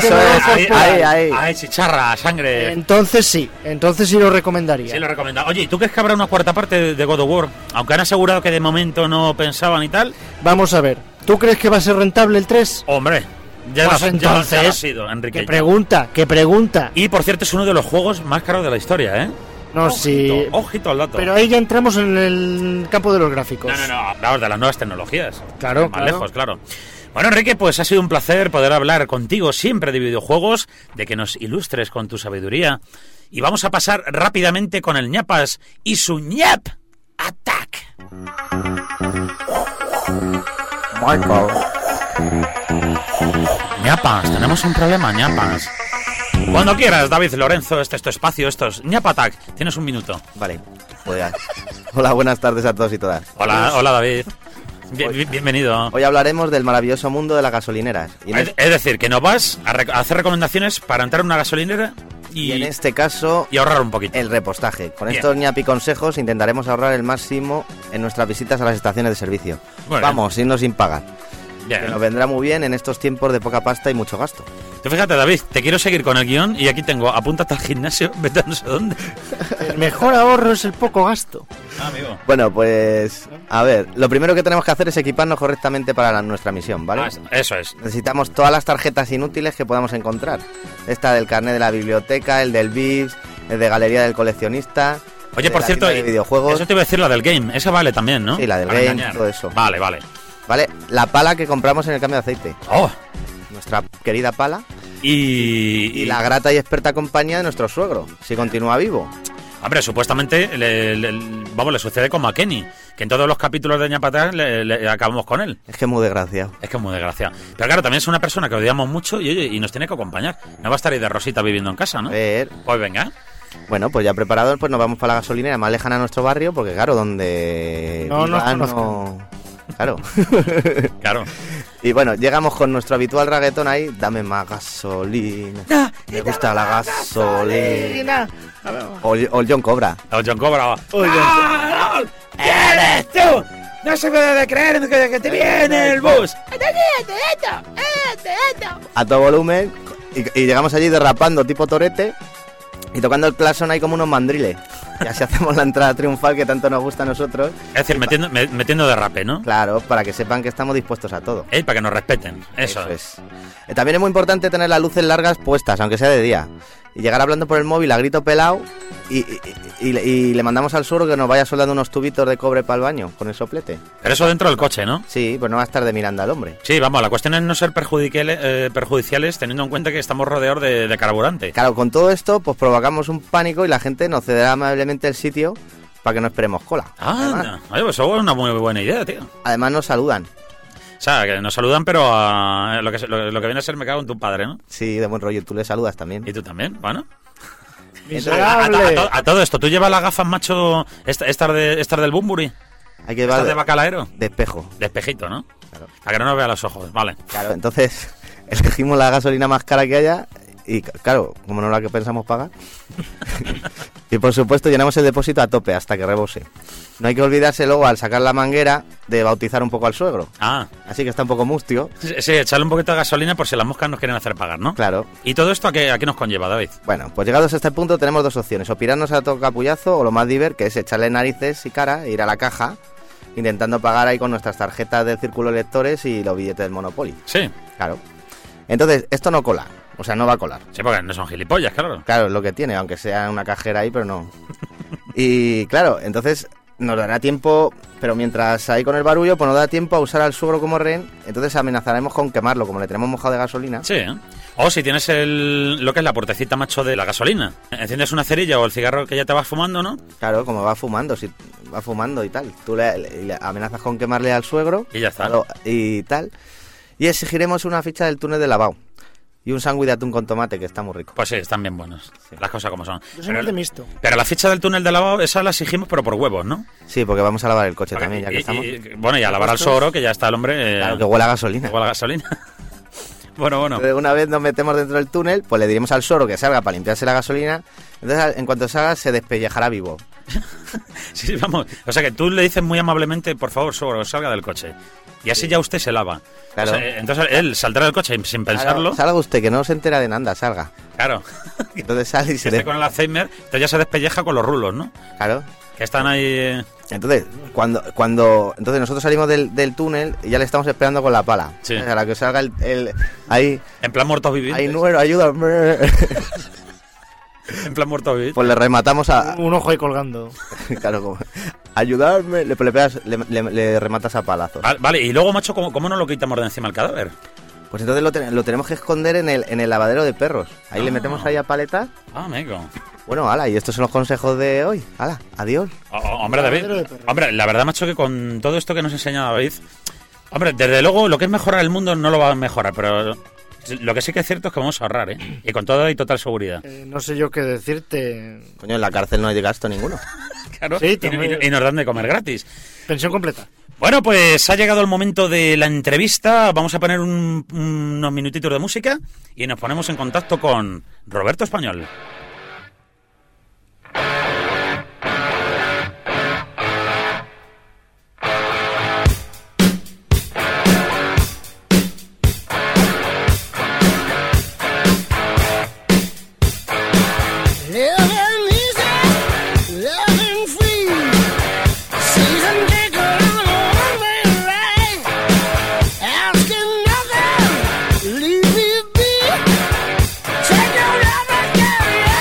Ahí, chicharra, sangre. Entonces sí lo recomendaría. Sí lo recomiendo. Oye, ¿y tú crees que habrá una cuarta parte de God of War? Aunque han asegurado que de momento no pensaban y tal. Vamos a ver, ¿tú crees que va a ser rentable el 3? Hombre, pues entonces, ya lo ha sido, Enrique. ¿Qué pregunta? Y por cierto, es uno de los juegos más caros de la historia, ¿eh? No, sí. Ojito al dato. Pero ahí ya entramos en el campo de los gráficos. No, hablamos de las nuevas tecnologías. Claro, más lejos, claro. Bueno, Enrique, pues ha sido un placer poder hablar contigo siempre de videojuegos, de que nos ilustres con tu sabiduría. Y vamos a pasar rápidamente con el ñapas y su ñap attack. Michael. ñapas, tenemos un problema, ñapas. Cuando quieras, David Lorenzo, este es tu espacio, esto es ñap attack. Tienes un minuto. Vale, pues ya. Hola, buenas tardes a todos y todas. Hola David. Bienvenido. Hoy hablaremos del maravilloso mundo de las gasolineras. Es decir, que nos vas a hacer recomendaciones para entrar en una gasolinera y en este caso y ahorrar un poquito. El repostaje. Con estos ñapi consejos intentaremos ahorrar el máximo en nuestras visitas a las estaciones de servicio. Vamos, irnos sin pagar. Bien. Que nos vendrá muy bien en estos tiempos de poca pasta y mucho gasto. Tú fíjate, David, te quiero seguir con el guión y aquí tengo, apúntate al gimnasio, vete a no sé dónde. El mejor ahorro es el poco gasto. Amigo. Bueno, pues, a ver, lo primero que tenemos que hacer es equiparnos correctamente para nuestra misión, ¿vale? Eso es. Necesitamos todas las tarjetas inútiles que podamos encontrar. Esta del carnet de la biblioteca, el del BIS, el de galería del coleccionista. Oye, por cierto, de videojuegos. Eso te iba a decir, la del game, esa vale también, ¿no? Sí, la del game, todo eso. Vale. Vale, la pala que compramos en el cambio de aceite. ¡Oh! Nuestra querida pala. Y la grata y experta compañía de nuestro suegro, si continúa vivo. Hombre, supuestamente le sucede como a Kenny, que en todos los capítulos de Aña Patrás le acabamos con él. Es que es muy desgraciado. Es que es muy desgraciado. Pero claro, también es una persona que odiamos mucho y, oye, y nos tiene que acompañar. No va a estar ahí de rosita viviendo en casa, ¿no? Pues venga. Bueno, pues ya preparados, pues nos vamos para la gasolinera más lejana a nuestro barrio, porque claro, donde... Claro. Claro. Y bueno, llegamos con nuestro habitual reggaetón ahí. Dame más gasolina. Me gusta la gasolina. O el John Cobra. El John Cobra. ¿Eres tú? No se puede creer que te viene el bus. A todo volumen. Y llegamos allí derrapando tipo torete. Y tocando el claxon hay como unos mandriles. Y así hacemos la entrada triunfal que tanto nos gusta a nosotros. Es decir, metiendo derrape, ¿no? Claro, para que sepan que estamos dispuestos a todo. Para que nos respeten. Eso es. También es muy importante tener las luces largas puestas, aunque sea de día. Y llegar hablando por el móvil a grito pelado y le mandamos al suegro que nos vaya soldando unos tubitos de cobre para el baño con el soplete. Pero eso dentro del coche, ¿no? Sí, pues no va a estar de Miranda el hombre. Sí, vamos, la cuestión es no ser perjudiciales teniendo en cuenta que estamos rodeados de carburante. Claro, con todo esto pues provocamos un pánico y la gente nos cederá amablemente el sitio para que no esperemos cola. Oye, pues eso es una muy buena idea, tío. Además nos saludan. O sea, que nos saludan, pero lo que viene a ser me cago en tu padre, ¿no? Sí, de buen rollo. Tú le saludas también. ¿Y tú también? Bueno. Miserable. A todo esto, ¿tú llevas las gafas, macho, estas del Bumburi? Hay que llevar de bacalaero. De espejo. De espejito, ¿no? Claro. Para que no nos vea los ojos, vale. Claro, entonces elegimos la gasolina más cara que haya y, claro, como no la que pensamos pagar. Y, por supuesto, llenamos el depósito a tope hasta que rebose. No hay que olvidarse luego, al sacar la manguera, de bautizar un poco al suegro. Así que está un poco mustio. Sí, echarle un poquito de gasolina por si las moscas nos quieren hacer pagar, ¿no? Claro. ¿Y todo esto a qué nos conlleva, David? Bueno, pues llegados a este punto tenemos dos opciones. O pirarnos a todo capullazo o lo más diver, que es echarle narices y cara e ir a la caja intentando pagar ahí con nuestras tarjetas del círculo de lectores y los billetes del Monopoly. Sí. Claro. Entonces, esto no cola. O sea, no va a colar. Sí, porque no son gilipollas, claro. Claro, es lo que tiene, aunque sea una cajera ahí, pero no. Y claro, entonces nos dará tiempo, pero mientras ahí con el barullo, pues nos da tiempo a usar al suegro como rehén, entonces amenazaremos con quemarlo, como le tenemos mojado de gasolina. Sí, ¿eh? O si tienes lo que es la puertecita, macho, de la gasolina. Enciendes una cerilla o el cigarro que ya te vas fumando, ¿no? Claro, como va fumando, si va fumando y tal. Tú le amenazas con quemarle al suegro. Y ya está. Claro, y tal. Y exigiremos una ficha del túnel de lavado. Y un sándwich de atún con tomate, que está muy rico. Pues sí, están bien buenos. Sí. Las cosas como son. Yo soy más de mixto. Pero la ficha del túnel de lavado, esa la exigimos, pero por huevos, ¿no? Sí, porque vamos a lavar el coche también, ya que estamos. Bueno, y a lavar al suegro, que ya está el hombre... Claro, que huele a gasolina. Que huele a gasolina. Bueno. Entonces, una vez nos metemos dentro del túnel, pues le diremos al suegro que salga para limpiarse la gasolina. Entonces, en cuanto salga, se despellejará vivo. Sí, vamos. O sea, que tú le dices muy amablemente, por favor, suegro, salga del coche. Y así ya usted se lava. Claro. O sea, entonces él saldrá del coche sin pensarlo. Claro, salga usted, que no se entera de nada, salga. Claro. Entonces sale y se con el Alzheimer, entonces ya se despelleja con los rulos, ¿no? Claro. Que están ahí... Entonces, entonces nosotros salimos del túnel y ya le estamos esperando con la pala. Sí. O sea, a la que salga el ahí... En plan muertos vivientes. Ahí, nuero, ayúdame. En plan muertos vivientes. Pues le rematamos a... Un ojo ahí colgando. Claro, como... Ayudarme, le rematas a palazos. Vale, y luego, macho, ¿cómo no lo quitamos de encima el cadáver? Pues entonces lo tenemos que esconder en el lavadero de perros. Ahí le metemos ahí a paletas. Amigo. Bueno, ala, y estos son los consejos de hoy. Ala, adiós. Hombre, David. Hombre, la verdad, macho, que con todo esto que nos enseña David... Hombre, desde luego, lo que es mejorar el mundo no lo va a mejorar, pero... Lo que sí que es cierto es que vamos a ahorrar, ¿eh? Y con toda y total seguridad. No sé yo qué decirte. Coño, en la cárcel no hay gasto ninguno. Claro, sí, y nos dan de comer gratis. Pensión completa. Bueno, pues ha llegado el momento de la entrevista. Vamos a poner unos minutitos de música y nos ponemos en contacto con Roberto Español. Take your love and carry it.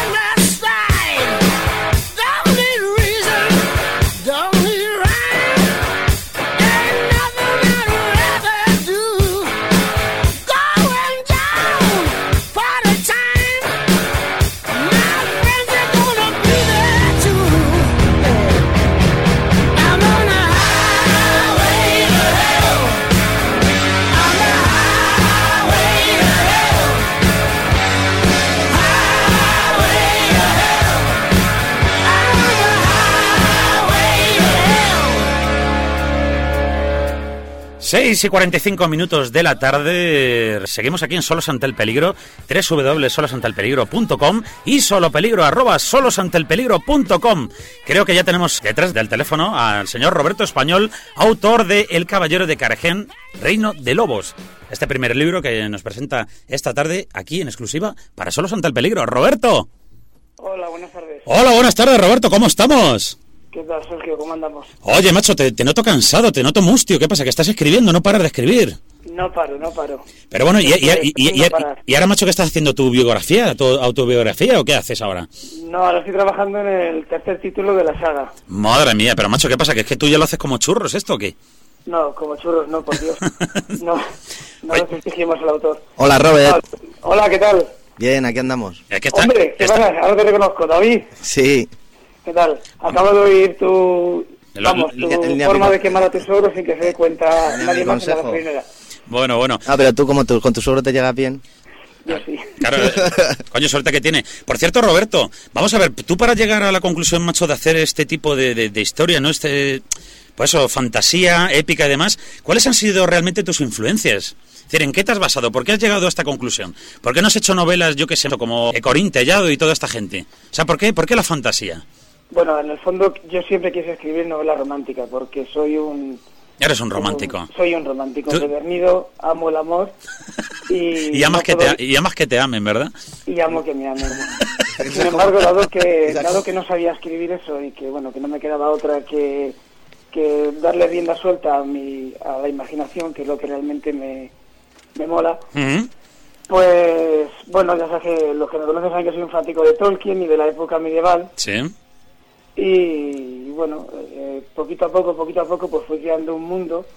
6:45 de la tarde, seguimos aquí en Solos ante el Peligro, www.solosanteelpeligro.com y solopeligro@solosanteelpeligro.com. Creo que ya tenemos detrás del teléfono al señor Roberto Español, autor de El Caballero de Carején, Reino de Lobos. Este primer libro que nos presenta esta tarde aquí en exclusiva para Solos ante el Peligro. ¡Roberto! Hola, buenas tardes. Hola, buenas tardes, Roberto, ¿cómo estamos? ¿Qué tal, Sergio? ¿Cómo andamos? Oye, macho, te noto cansado, te noto mustio. ¿Qué pasa? ¿Que estás escribiendo? ¿No paras de escribir? No paro. Pero bueno, y ahora, macho, ¿qué estás haciendo? ¿Tu biografía? ¿Tu autobiografía o qué haces ahora? No, ahora estoy trabajando en el tercer título de la saga. Madre mía, pero macho, ¿qué pasa? ¿Que es que tú ya lo haces como churros esto o qué? No, como churros, no, por Dios. No nos exigimos al autor. Hola, Robert. Hola, ¿qué tal? Bien, aquí andamos. Hombre, ¿qué pasa? Ahora te reconozco, David. Sí. ¿Qué tal? Acabo de oír tu forma de quemar a tesoro sin que se dé cuenta nadie más en la gasolinera. Bueno. Ah, pero tú, con tu suegro te llegas bien. Yo sí. Claro, coño, suerte que tiene. Por cierto, Roberto, vamos a ver, tú para llegar a la conclusión, macho, de hacer este tipo de historia, ¿no? Pues eso, fantasía, épica y demás, ¿cuáles han sido realmente tus influencias? Es decir, ¿en qué te has basado? ¿Por qué has llegado a esta conclusión? ¿Por qué no has hecho novelas, yo qué sé, como Corín Tellado y toda esta gente? O sea, ¿por qué la fantasía? Bueno, en el fondo yo siempre quise escribir novela romántica porque soy un... Eres un romántico. Soy un romántico empedernido, amo el amor y amas que te amen, ¿verdad? Y amo que me amen. Sin embargo, dado que no sabía escribir eso y que bueno, que no me quedaba otra que darle rienda suelta a la imaginación, que es lo que realmente me mola, pues bueno, ya sabes que los que me conocen saben que soy un fanático de Tolkien y de la época medieval. Sí. Y bueno, poquito a poco pues fui creando un mundo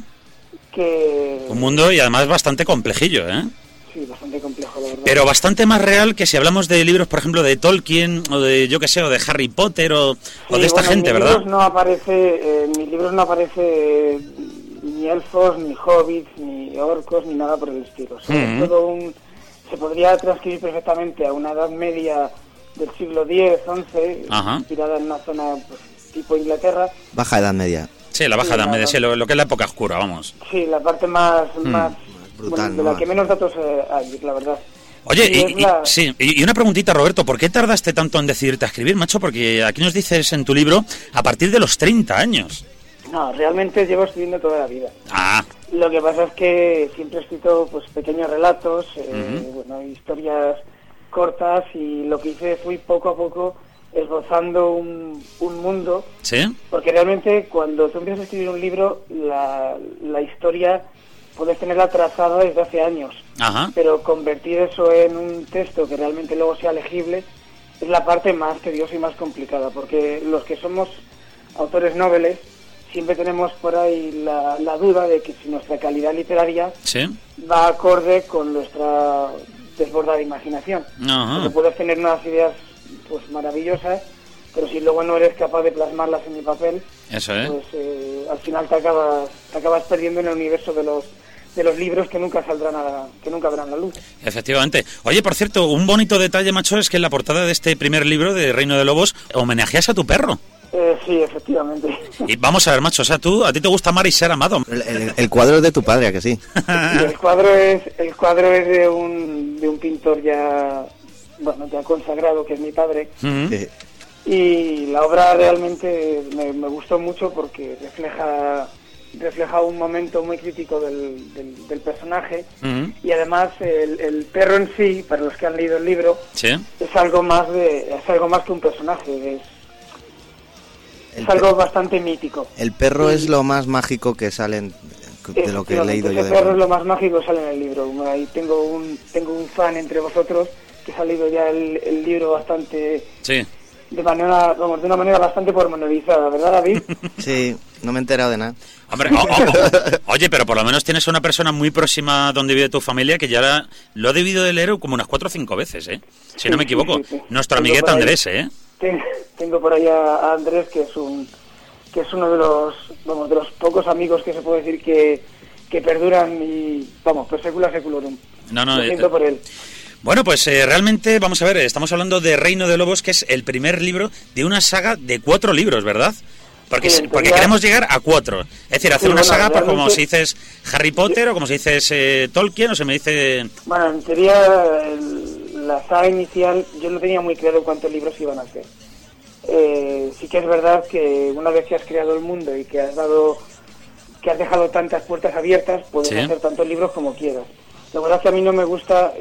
que... Un mundo y además bastante complejillo, ¿eh? Sí, bastante complejo, la verdad. Pero bastante más real que si hablamos de libros, por ejemplo, de Tolkien o de, yo qué sé, o de Harry Potter o de esta gente, ¿verdad? En mis libros no aparece ni elfos, ni hobbits, ni orcos, ni nada por el estilo. O sea, se podría transcribir perfectamente a una edad media del siglo X, XI, inspirada en una zona pues, tipo Inglaterra. Baja edad media. Sí, la baja edad media, sí, lo que es la época oscura, vamos. Sí, la parte más brutal, de la que menos datos hay, la verdad. Oye, y una preguntita, Roberto, ¿por qué tardaste tanto en decidirte a escribir, macho? Porque aquí nos dices en tu libro, a partir de los 30 años. No, realmente llevo escribiendo toda la vida. Ah. Lo que pasa es que siempre he escrito pues pequeños relatos, historias cortas, y lo que hice fui poco a poco esbozando un mundo. ¿Sí? Porque realmente cuando tú empiezas a escribir un libro, la historia puedes tenerla trazada desde hace años. Ajá. Pero convertir eso en un texto que realmente luego sea legible es la parte más tediosa y más complicada, porque los que somos autores noveles siempre tenemos por ahí la duda de que si nuestra calidad literaria va acorde con nuestra desbordada imaginación. Porque puedes tener unas ideas pues maravillosas, pero si luego no eres capaz de plasmarlas en el papel, pues al final te acabas perdiendo en el universo de los libros que nunca verán la luz. Efectivamente. Oye, por cierto, un bonito detalle, macho, es que en la portada de este primer libro de Reino de Lobos homenajeas a tu perro. Sí, efectivamente. Y vamos a ver, macho, o sea, a ti te gusta amar y ser amado. El cuadro es de tu padre, ¿a que sí? Sí, el cuadro es de un pintor ya consagrado, que es mi padre. Y la obra realmente me gustó mucho porque refleja un momento muy crítico del personaje, y además el perro en sí, para los que han leído el libro, es algo más que un personaje, es algo bastante mítico. El perro es lo más mágico que salen de lo que he leído yo. El perro es lo más mágico que sale en el libro. Ahí tengo un fan entre vosotros que ha leído ya el libro bastante... Sí. De una manera bastante pormenorizada, ¿verdad, David? Sí, no me he enterado de nada. Hombre, oye, pero por lo menos tienes una persona muy próxima donde vive tu familia que ya lo ha debido de leer como unas 4 o 5 veces, ¿eh? Si no me equivoco. Sí. Nuestro amiguete Andrés, ¿eh? Tengo por ahí a Andrés, que es uno de los pocos amigos que se puede decir que perduran y, per secula seculorum. Lo siento por él. Bueno, pues realmente, vamos a ver, estamos hablando de Reino de Lobos, que es el primer libro de una saga de 4 libros, ¿verdad? Porque, Sí, en porque teoría- queremos llegar a 4. Es decir, hacer Sí, una bueno, saga, pues como realmente- si dices Harry Potter o como si dices Tolkien o se me dice... Bueno, en teoría, la saga inicial, yo no tenía muy claro cuántos libros iban a ser. Sí que es verdad que una vez que has creado el mundo y que has dejado tantas puertas abiertas, puedes Sí. hacer tantos libros como quieras. La verdad es que a mí no me gusta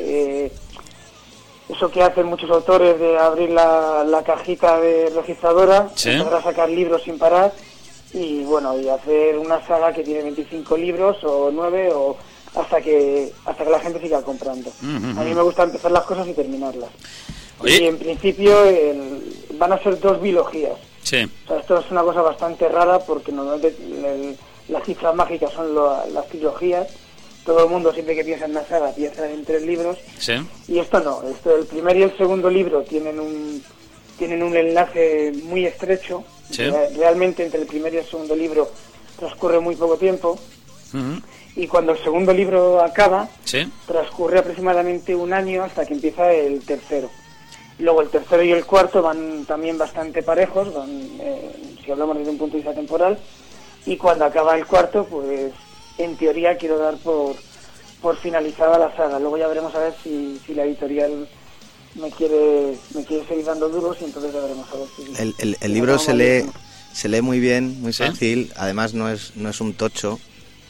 eso que hacen muchos autores de abrir la cajita de registradora, Sí. empezar a sacar libros sin parar y bueno, y hacer una saga que tiene 25 libros o 9 o hasta que la gente siga comprando. Ujú. A mí me gusta empezar las cosas y terminarlas. Oye. Y en principio van a ser 2 biologías. Sí. O sea, esto es una cosa bastante rara porque normalmente las cifras mágicas son las trilogías. Todo el mundo siempre que piensa en una saga piensa en 3 libros. Sí. Y esto no. El primer y el segundo libro tienen un enlace muy estrecho. Sí. Realmente entre el primer y el segundo libro transcurre muy poco tiempo. Ujú. Y cuando el segundo libro acaba, Sí. transcurre aproximadamente 1 año hasta que empieza el tercero. Luego el tercero y el cuarto van también bastante parejos, si hablamos desde un punto de vista temporal, y cuando acaba el cuarto, pues en teoría quiero dar por finalizada la saga. Luego ya veremos a ver si la editorial me quiere seguir dando duros y entonces ya veremos a ver si... El libro se lee muy bien, muy ¿Sí? fácil, además no es un tocho.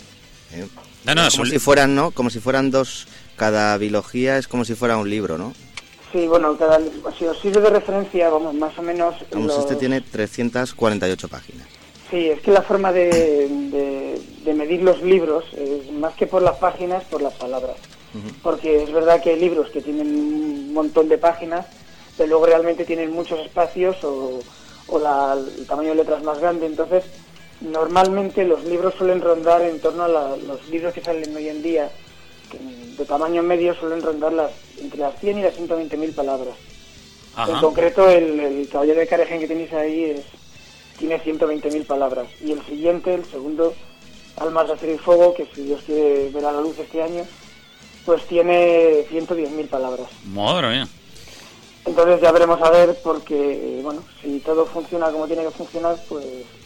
No, es como un si fueran, ¿no? Como si fueran 2, cada biología es como si fuera un libro, ¿no? Sí, bueno, si os sirve de referencia, vamos, más o menos... Vamos, este tiene 348 páginas. Sí, es que la forma de medir los libros es más que por las páginas, por las palabras. Porque es verdad que hay libros que tienen un montón de páginas, pero luego realmente tienen muchos espacios o el tamaño de letras más grande. Entonces, normalmente los libros suelen rondar en torno a los libros que salen hoy en día, que de tamaño medio suelen rondar entre las 100 y las 120.000 palabras. Ajá. En concreto, el Caballero de Caregén que tenéis ahí tiene 120.000 palabras. Y el siguiente, el segundo, Almas de Acero y Fuego, que si Dios quiere ver a la luz este año, pues tiene 110.000 palabras. Madre mía. Entonces ya veremos a ver, porque, bueno, si todo funciona como tiene que funcionar, pues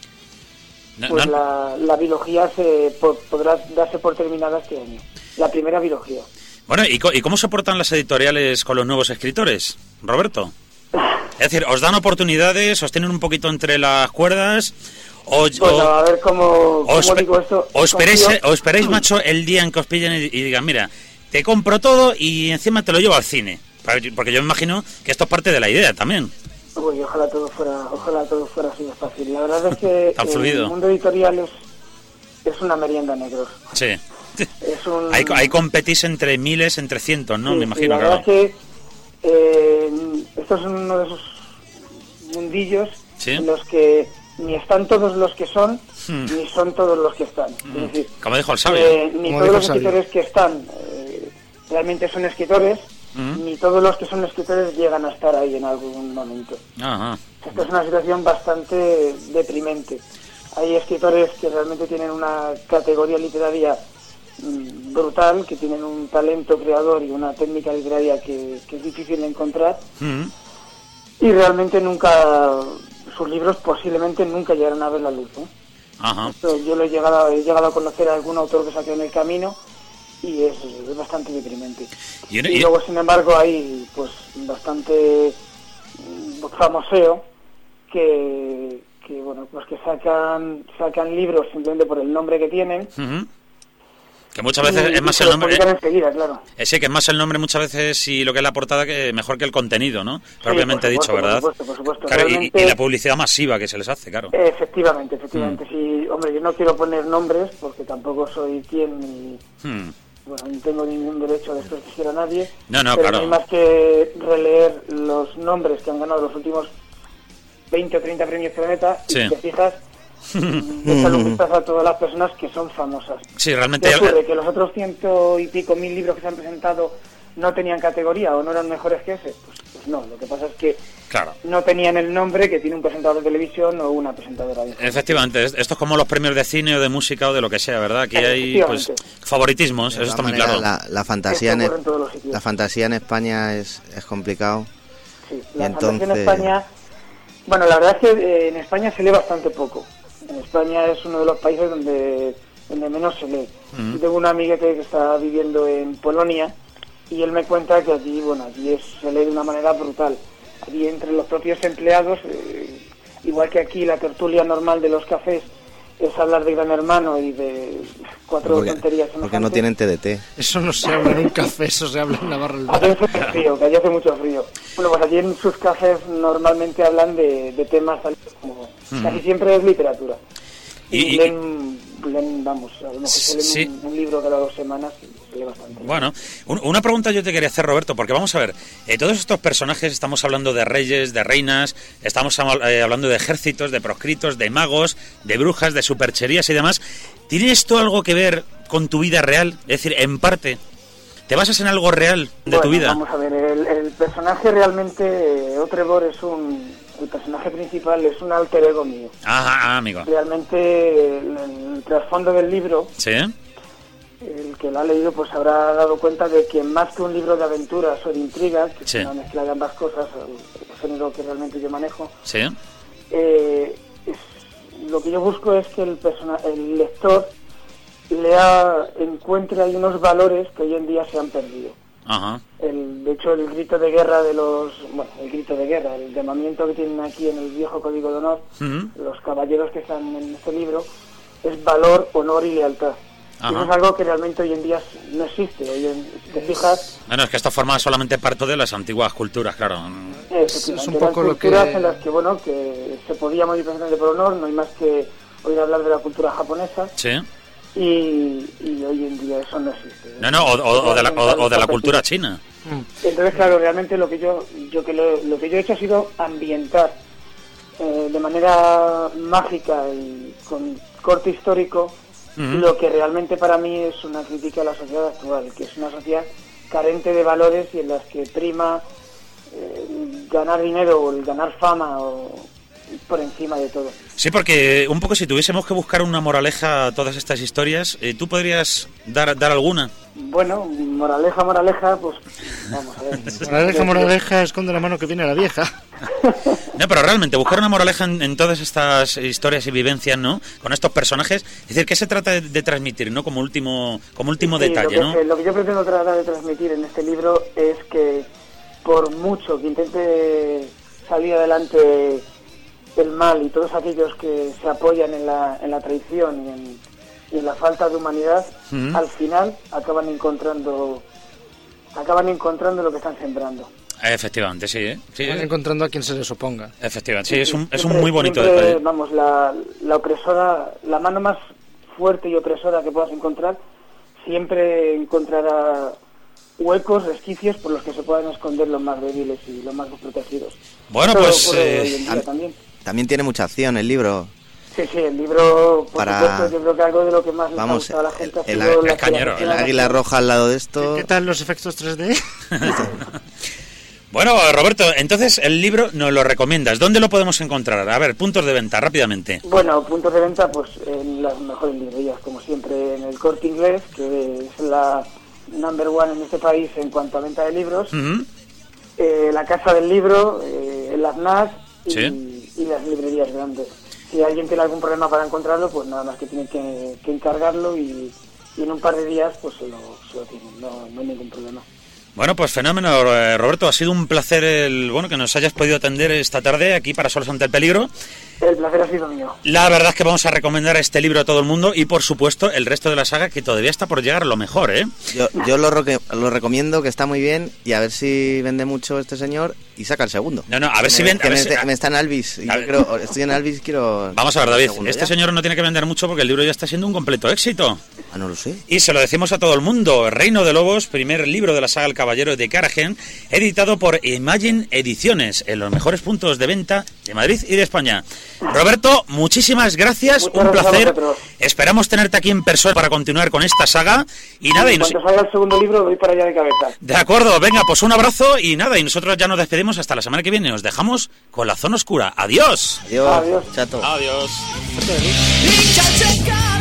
la biología podrá darse por terminada este año. La primera biología. Bueno, ¿y cómo se portan las editoriales con los nuevos escritores, Roberto? Es decir, ¿os dan oportunidades, os tienen un poquito entre las cuerdas? A ver cómo digo esto. ¿O esperéis, macho, el día en que os pillen y digan, mira, te compro todo y encima te lo llevo al cine? Porque yo me imagino que esto es parte de la idea también. Uy, ojalá todo fuera así de fácil. La verdad es que Tan fluido. El mundo editorial es una merienda, negros. Sí. Es un... Ahí competís entre miles, entre cientos, ¿no? Sí, me imagino, la claro. verdad es que esto es uno de esos mundillos ¿Sí? en los que ni están todos los que son, ni son todos los que están. Es decir, Como dijo el sabio. ni todos los escritores que están realmente son escritores, ni todos los que son escritores llegan a estar ahí en algún momento. Ajá. Esta es una situación bastante deprimente. Hay escritores que realmente tienen una categoría literaria brutal, que tienen un talento creador y una técnica literaria que es difícil de encontrar, y realmente sus libros posiblemente nunca llegarán a ver la luz, ¿eh? Ajá. Esto yo he llegado a conocer a algún autor que saqué en el camino y es bastante deprimente. Y luego, sin embargo, hay pues bastante famoseo que bueno, pues que sacan libros simplemente por el nombre que tienen. Que muchas veces es más el nombre. Enseguida, claro. Sí, que es más el nombre muchas veces y lo que es la portada que mejor que el contenido, ¿no? Propiamente dicho, ¿verdad? Por supuesto. Claro, Realmente, y la publicidad masiva que se les hace, claro. Efectivamente. Sí, hombre, yo no quiero poner nombres porque tampoco soy quien ni... Bueno, no tengo ningún derecho a desprestigiar a nadie. No, pero claro. no hay más que releer los nombres que han ganado los últimos 20 o 30 premios Planeta y Sí. si te fijas, échale un vistazo a todas las personas que son famosas. Sí, realmente. ¿Qué ocurre? ¿Que los otros 100 y pico mil libros que se han presentado no tenían categoría o no eran mejores que ese? Pues no, lo que pasa es que Claro. no tenían el nombre que tiene un presentador de televisión o una presentadora de... Efectivamente, esto es como los premios de cine o de música o de lo que sea, ¿verdad? Aquí hay pues favoritismos, eso está muy claro. La fantasía Esto ocurre en todos los sitios. la fantasía en España es complicado. Sí, Y la entonces... fantasía en España... Bueno, la verdad es que en España se lee bastante poco. En España es uno de los países donde menos se lee. Tengo un amiguete que está viviendo en Polonia y él me cuenta que allí, se lee de una manera brutal. Allí entre los propios empleados, igual que aquí la tertulia normal de los cafés es hablar de Gran Hermano y de cuatro tonterías. Porque no tienen TDT. Eso no se habla en un café, eso se habla en una barra del bar. Hace mucho frío, que allí hace mucho frío. Bueno, pues allí en sus cafés normalmente hablan de temas como... Casi siempre es literatura. Y leen, vamos, a lo mejor se leen un libro cada 2 semanas y se lee bastante. Bueno, una pregunta yo te quería hacer, Roberto, porque vamos a ver, todos estos personajes, estamos hablando de reyes, de reinas, estamos hablando de ejércitos, de proscritos, de magos, de brujas, de supercherías y demás. ¿Tiene esto algo que ver con tu vida real? Es decir, en parte, ¿te basas en algo real de tu vida? Vamos a ver, el personaje realmente, Otrevor el personaje principal es un alter ego mío. Ajá, amigo. Realmente el trasfondo del libro, ¿sí? El que lo ha leído pues habrá dado cuenta de que más que un libro de aventuras o de intrigas, que es una mezcla de ambas cosas, el género que realmente yo manejo, ¿sí? Lo que yo busco es que el lector encuentre ahí unos valores que hoy en día se han perdido. Ajá. De hecho, el grito de guerra el llamamiento que tienen aquí en el viejo Código de Honor, los caballeros que están en este libro, es valor, honor y lealtad. Y eso es algo que realmente hoy en día no existe. Si te fijas... Bueno, es que esto forma solamente parte de las antiguas culturas, claro. Es un poco lo que... en las que se podía morir precisamente por honor, no hay más que oír hablar de la cultura japonesa. Sí. Y hoy en día eso no existe. O de la cultura china. Entonces, claro, realmente lo que yo he hecho ha sido ambientar de manera mágica y con corte histórico lo que realmente para mí es una crítica a la sociedad actual, que es una sociedad carente de valores y en las que prima ganar dinero o el ganar fama por encima de todo. Sí, porque un poco si tuviésemos que buscar una moraleja a todas estas historias, ¿tú podrías dar alguna? Bueno, moraleja, pues vamos a ver. Moraleja, esconde la mano que viene la vieja. No, pero realmente buscar una moraleja en todas estas historias y vivencias, ¿no? Con estos personajes, es decir, ¿qué se trata de transmitir, no? Como último detalle, ¿no? Lo que yo pretendo tratar de transmitir en este libro es que por mucho que intente salir adelante el mal y todos aquellos que se apoyan en la traición y en la falta de humanidad, al final acaban encontrando lo que están sembrando. Efectivamente, sí. Sí. Van encontrando a quien se les oponga. Efectivamente, sí, es un muy bonito detalle. Vamos, la opresora, la mano más fuerte y opresora que puedas encontrar, siempre encontrará huecos, resquicios por los que se puedan esconder los más débiles y los más desprotegidos. Bueno, pues... También tiene mucha acción el libro. Sí, el libro, por supuesto, yo creo que algo de lo que más le ha gustado a la gente ha sido el águila roja al lado de esto. ¿Qué tal los efectos 3D? Bueno, Roberto, entonces el libro nos lo recomiendas. ¿Dónde lo podemos encontrar? A ver, puntos de venta, rápidamente. Bueno, puntos de venta, pues en las mejores librerías, como siempre, en el Corte Inglés, que es la number one en este país en cuanto a venta de libros, la Casa del Libro, el AFNAC y las librerías grandes. Si alguien tiene algún problema para encontrarlo, pues nada más que tiene que encargarlo y en un par de días pues se lo tienen, no hay ningún problema. Bueno, pues fenómeno, Roberto, ha sido un placer que nos hayas podido atender esta tarde aquí para Solos ante el Peligro. El placer ha sido mío. La verdad es que vamos a recomendar este libro a todo el mundo y, por supuesto, el resto de la saga, que todavía está por llegar lo mejor, ¿eh? Yo lo recomiendo, que está muy bien, y a ver si vende mucho este señor y saca el segundo. No, a ver si vende... Me está en Alvis, estoy en Alvis, quiero... Vamos a ver, David, este señor no tiene que vender mucho porque el libro ya está siendo un completo éxito. Ah, no lo sé. Y se lo decimos a todo el mundo. Reino de Lobos, primer libro de la saga El Caballero de Caragen, editado por Imagine Ediciones, en los mejores puntos de venta de Madrid y de España. Roberto, muchísimas gracias, un placer. Esperamos tenerte aquí en persona para continuar con esta saga. Y nada, cuando salga el segundo libro voy para allá de cabeza. De acuerdo, venga, pues un abrazo y nada, y nosotros ya nos despedimos hasta la semana que viene. Os dejamos con La Zona Oscura. Adiós. Adiós. Chato. Adiós.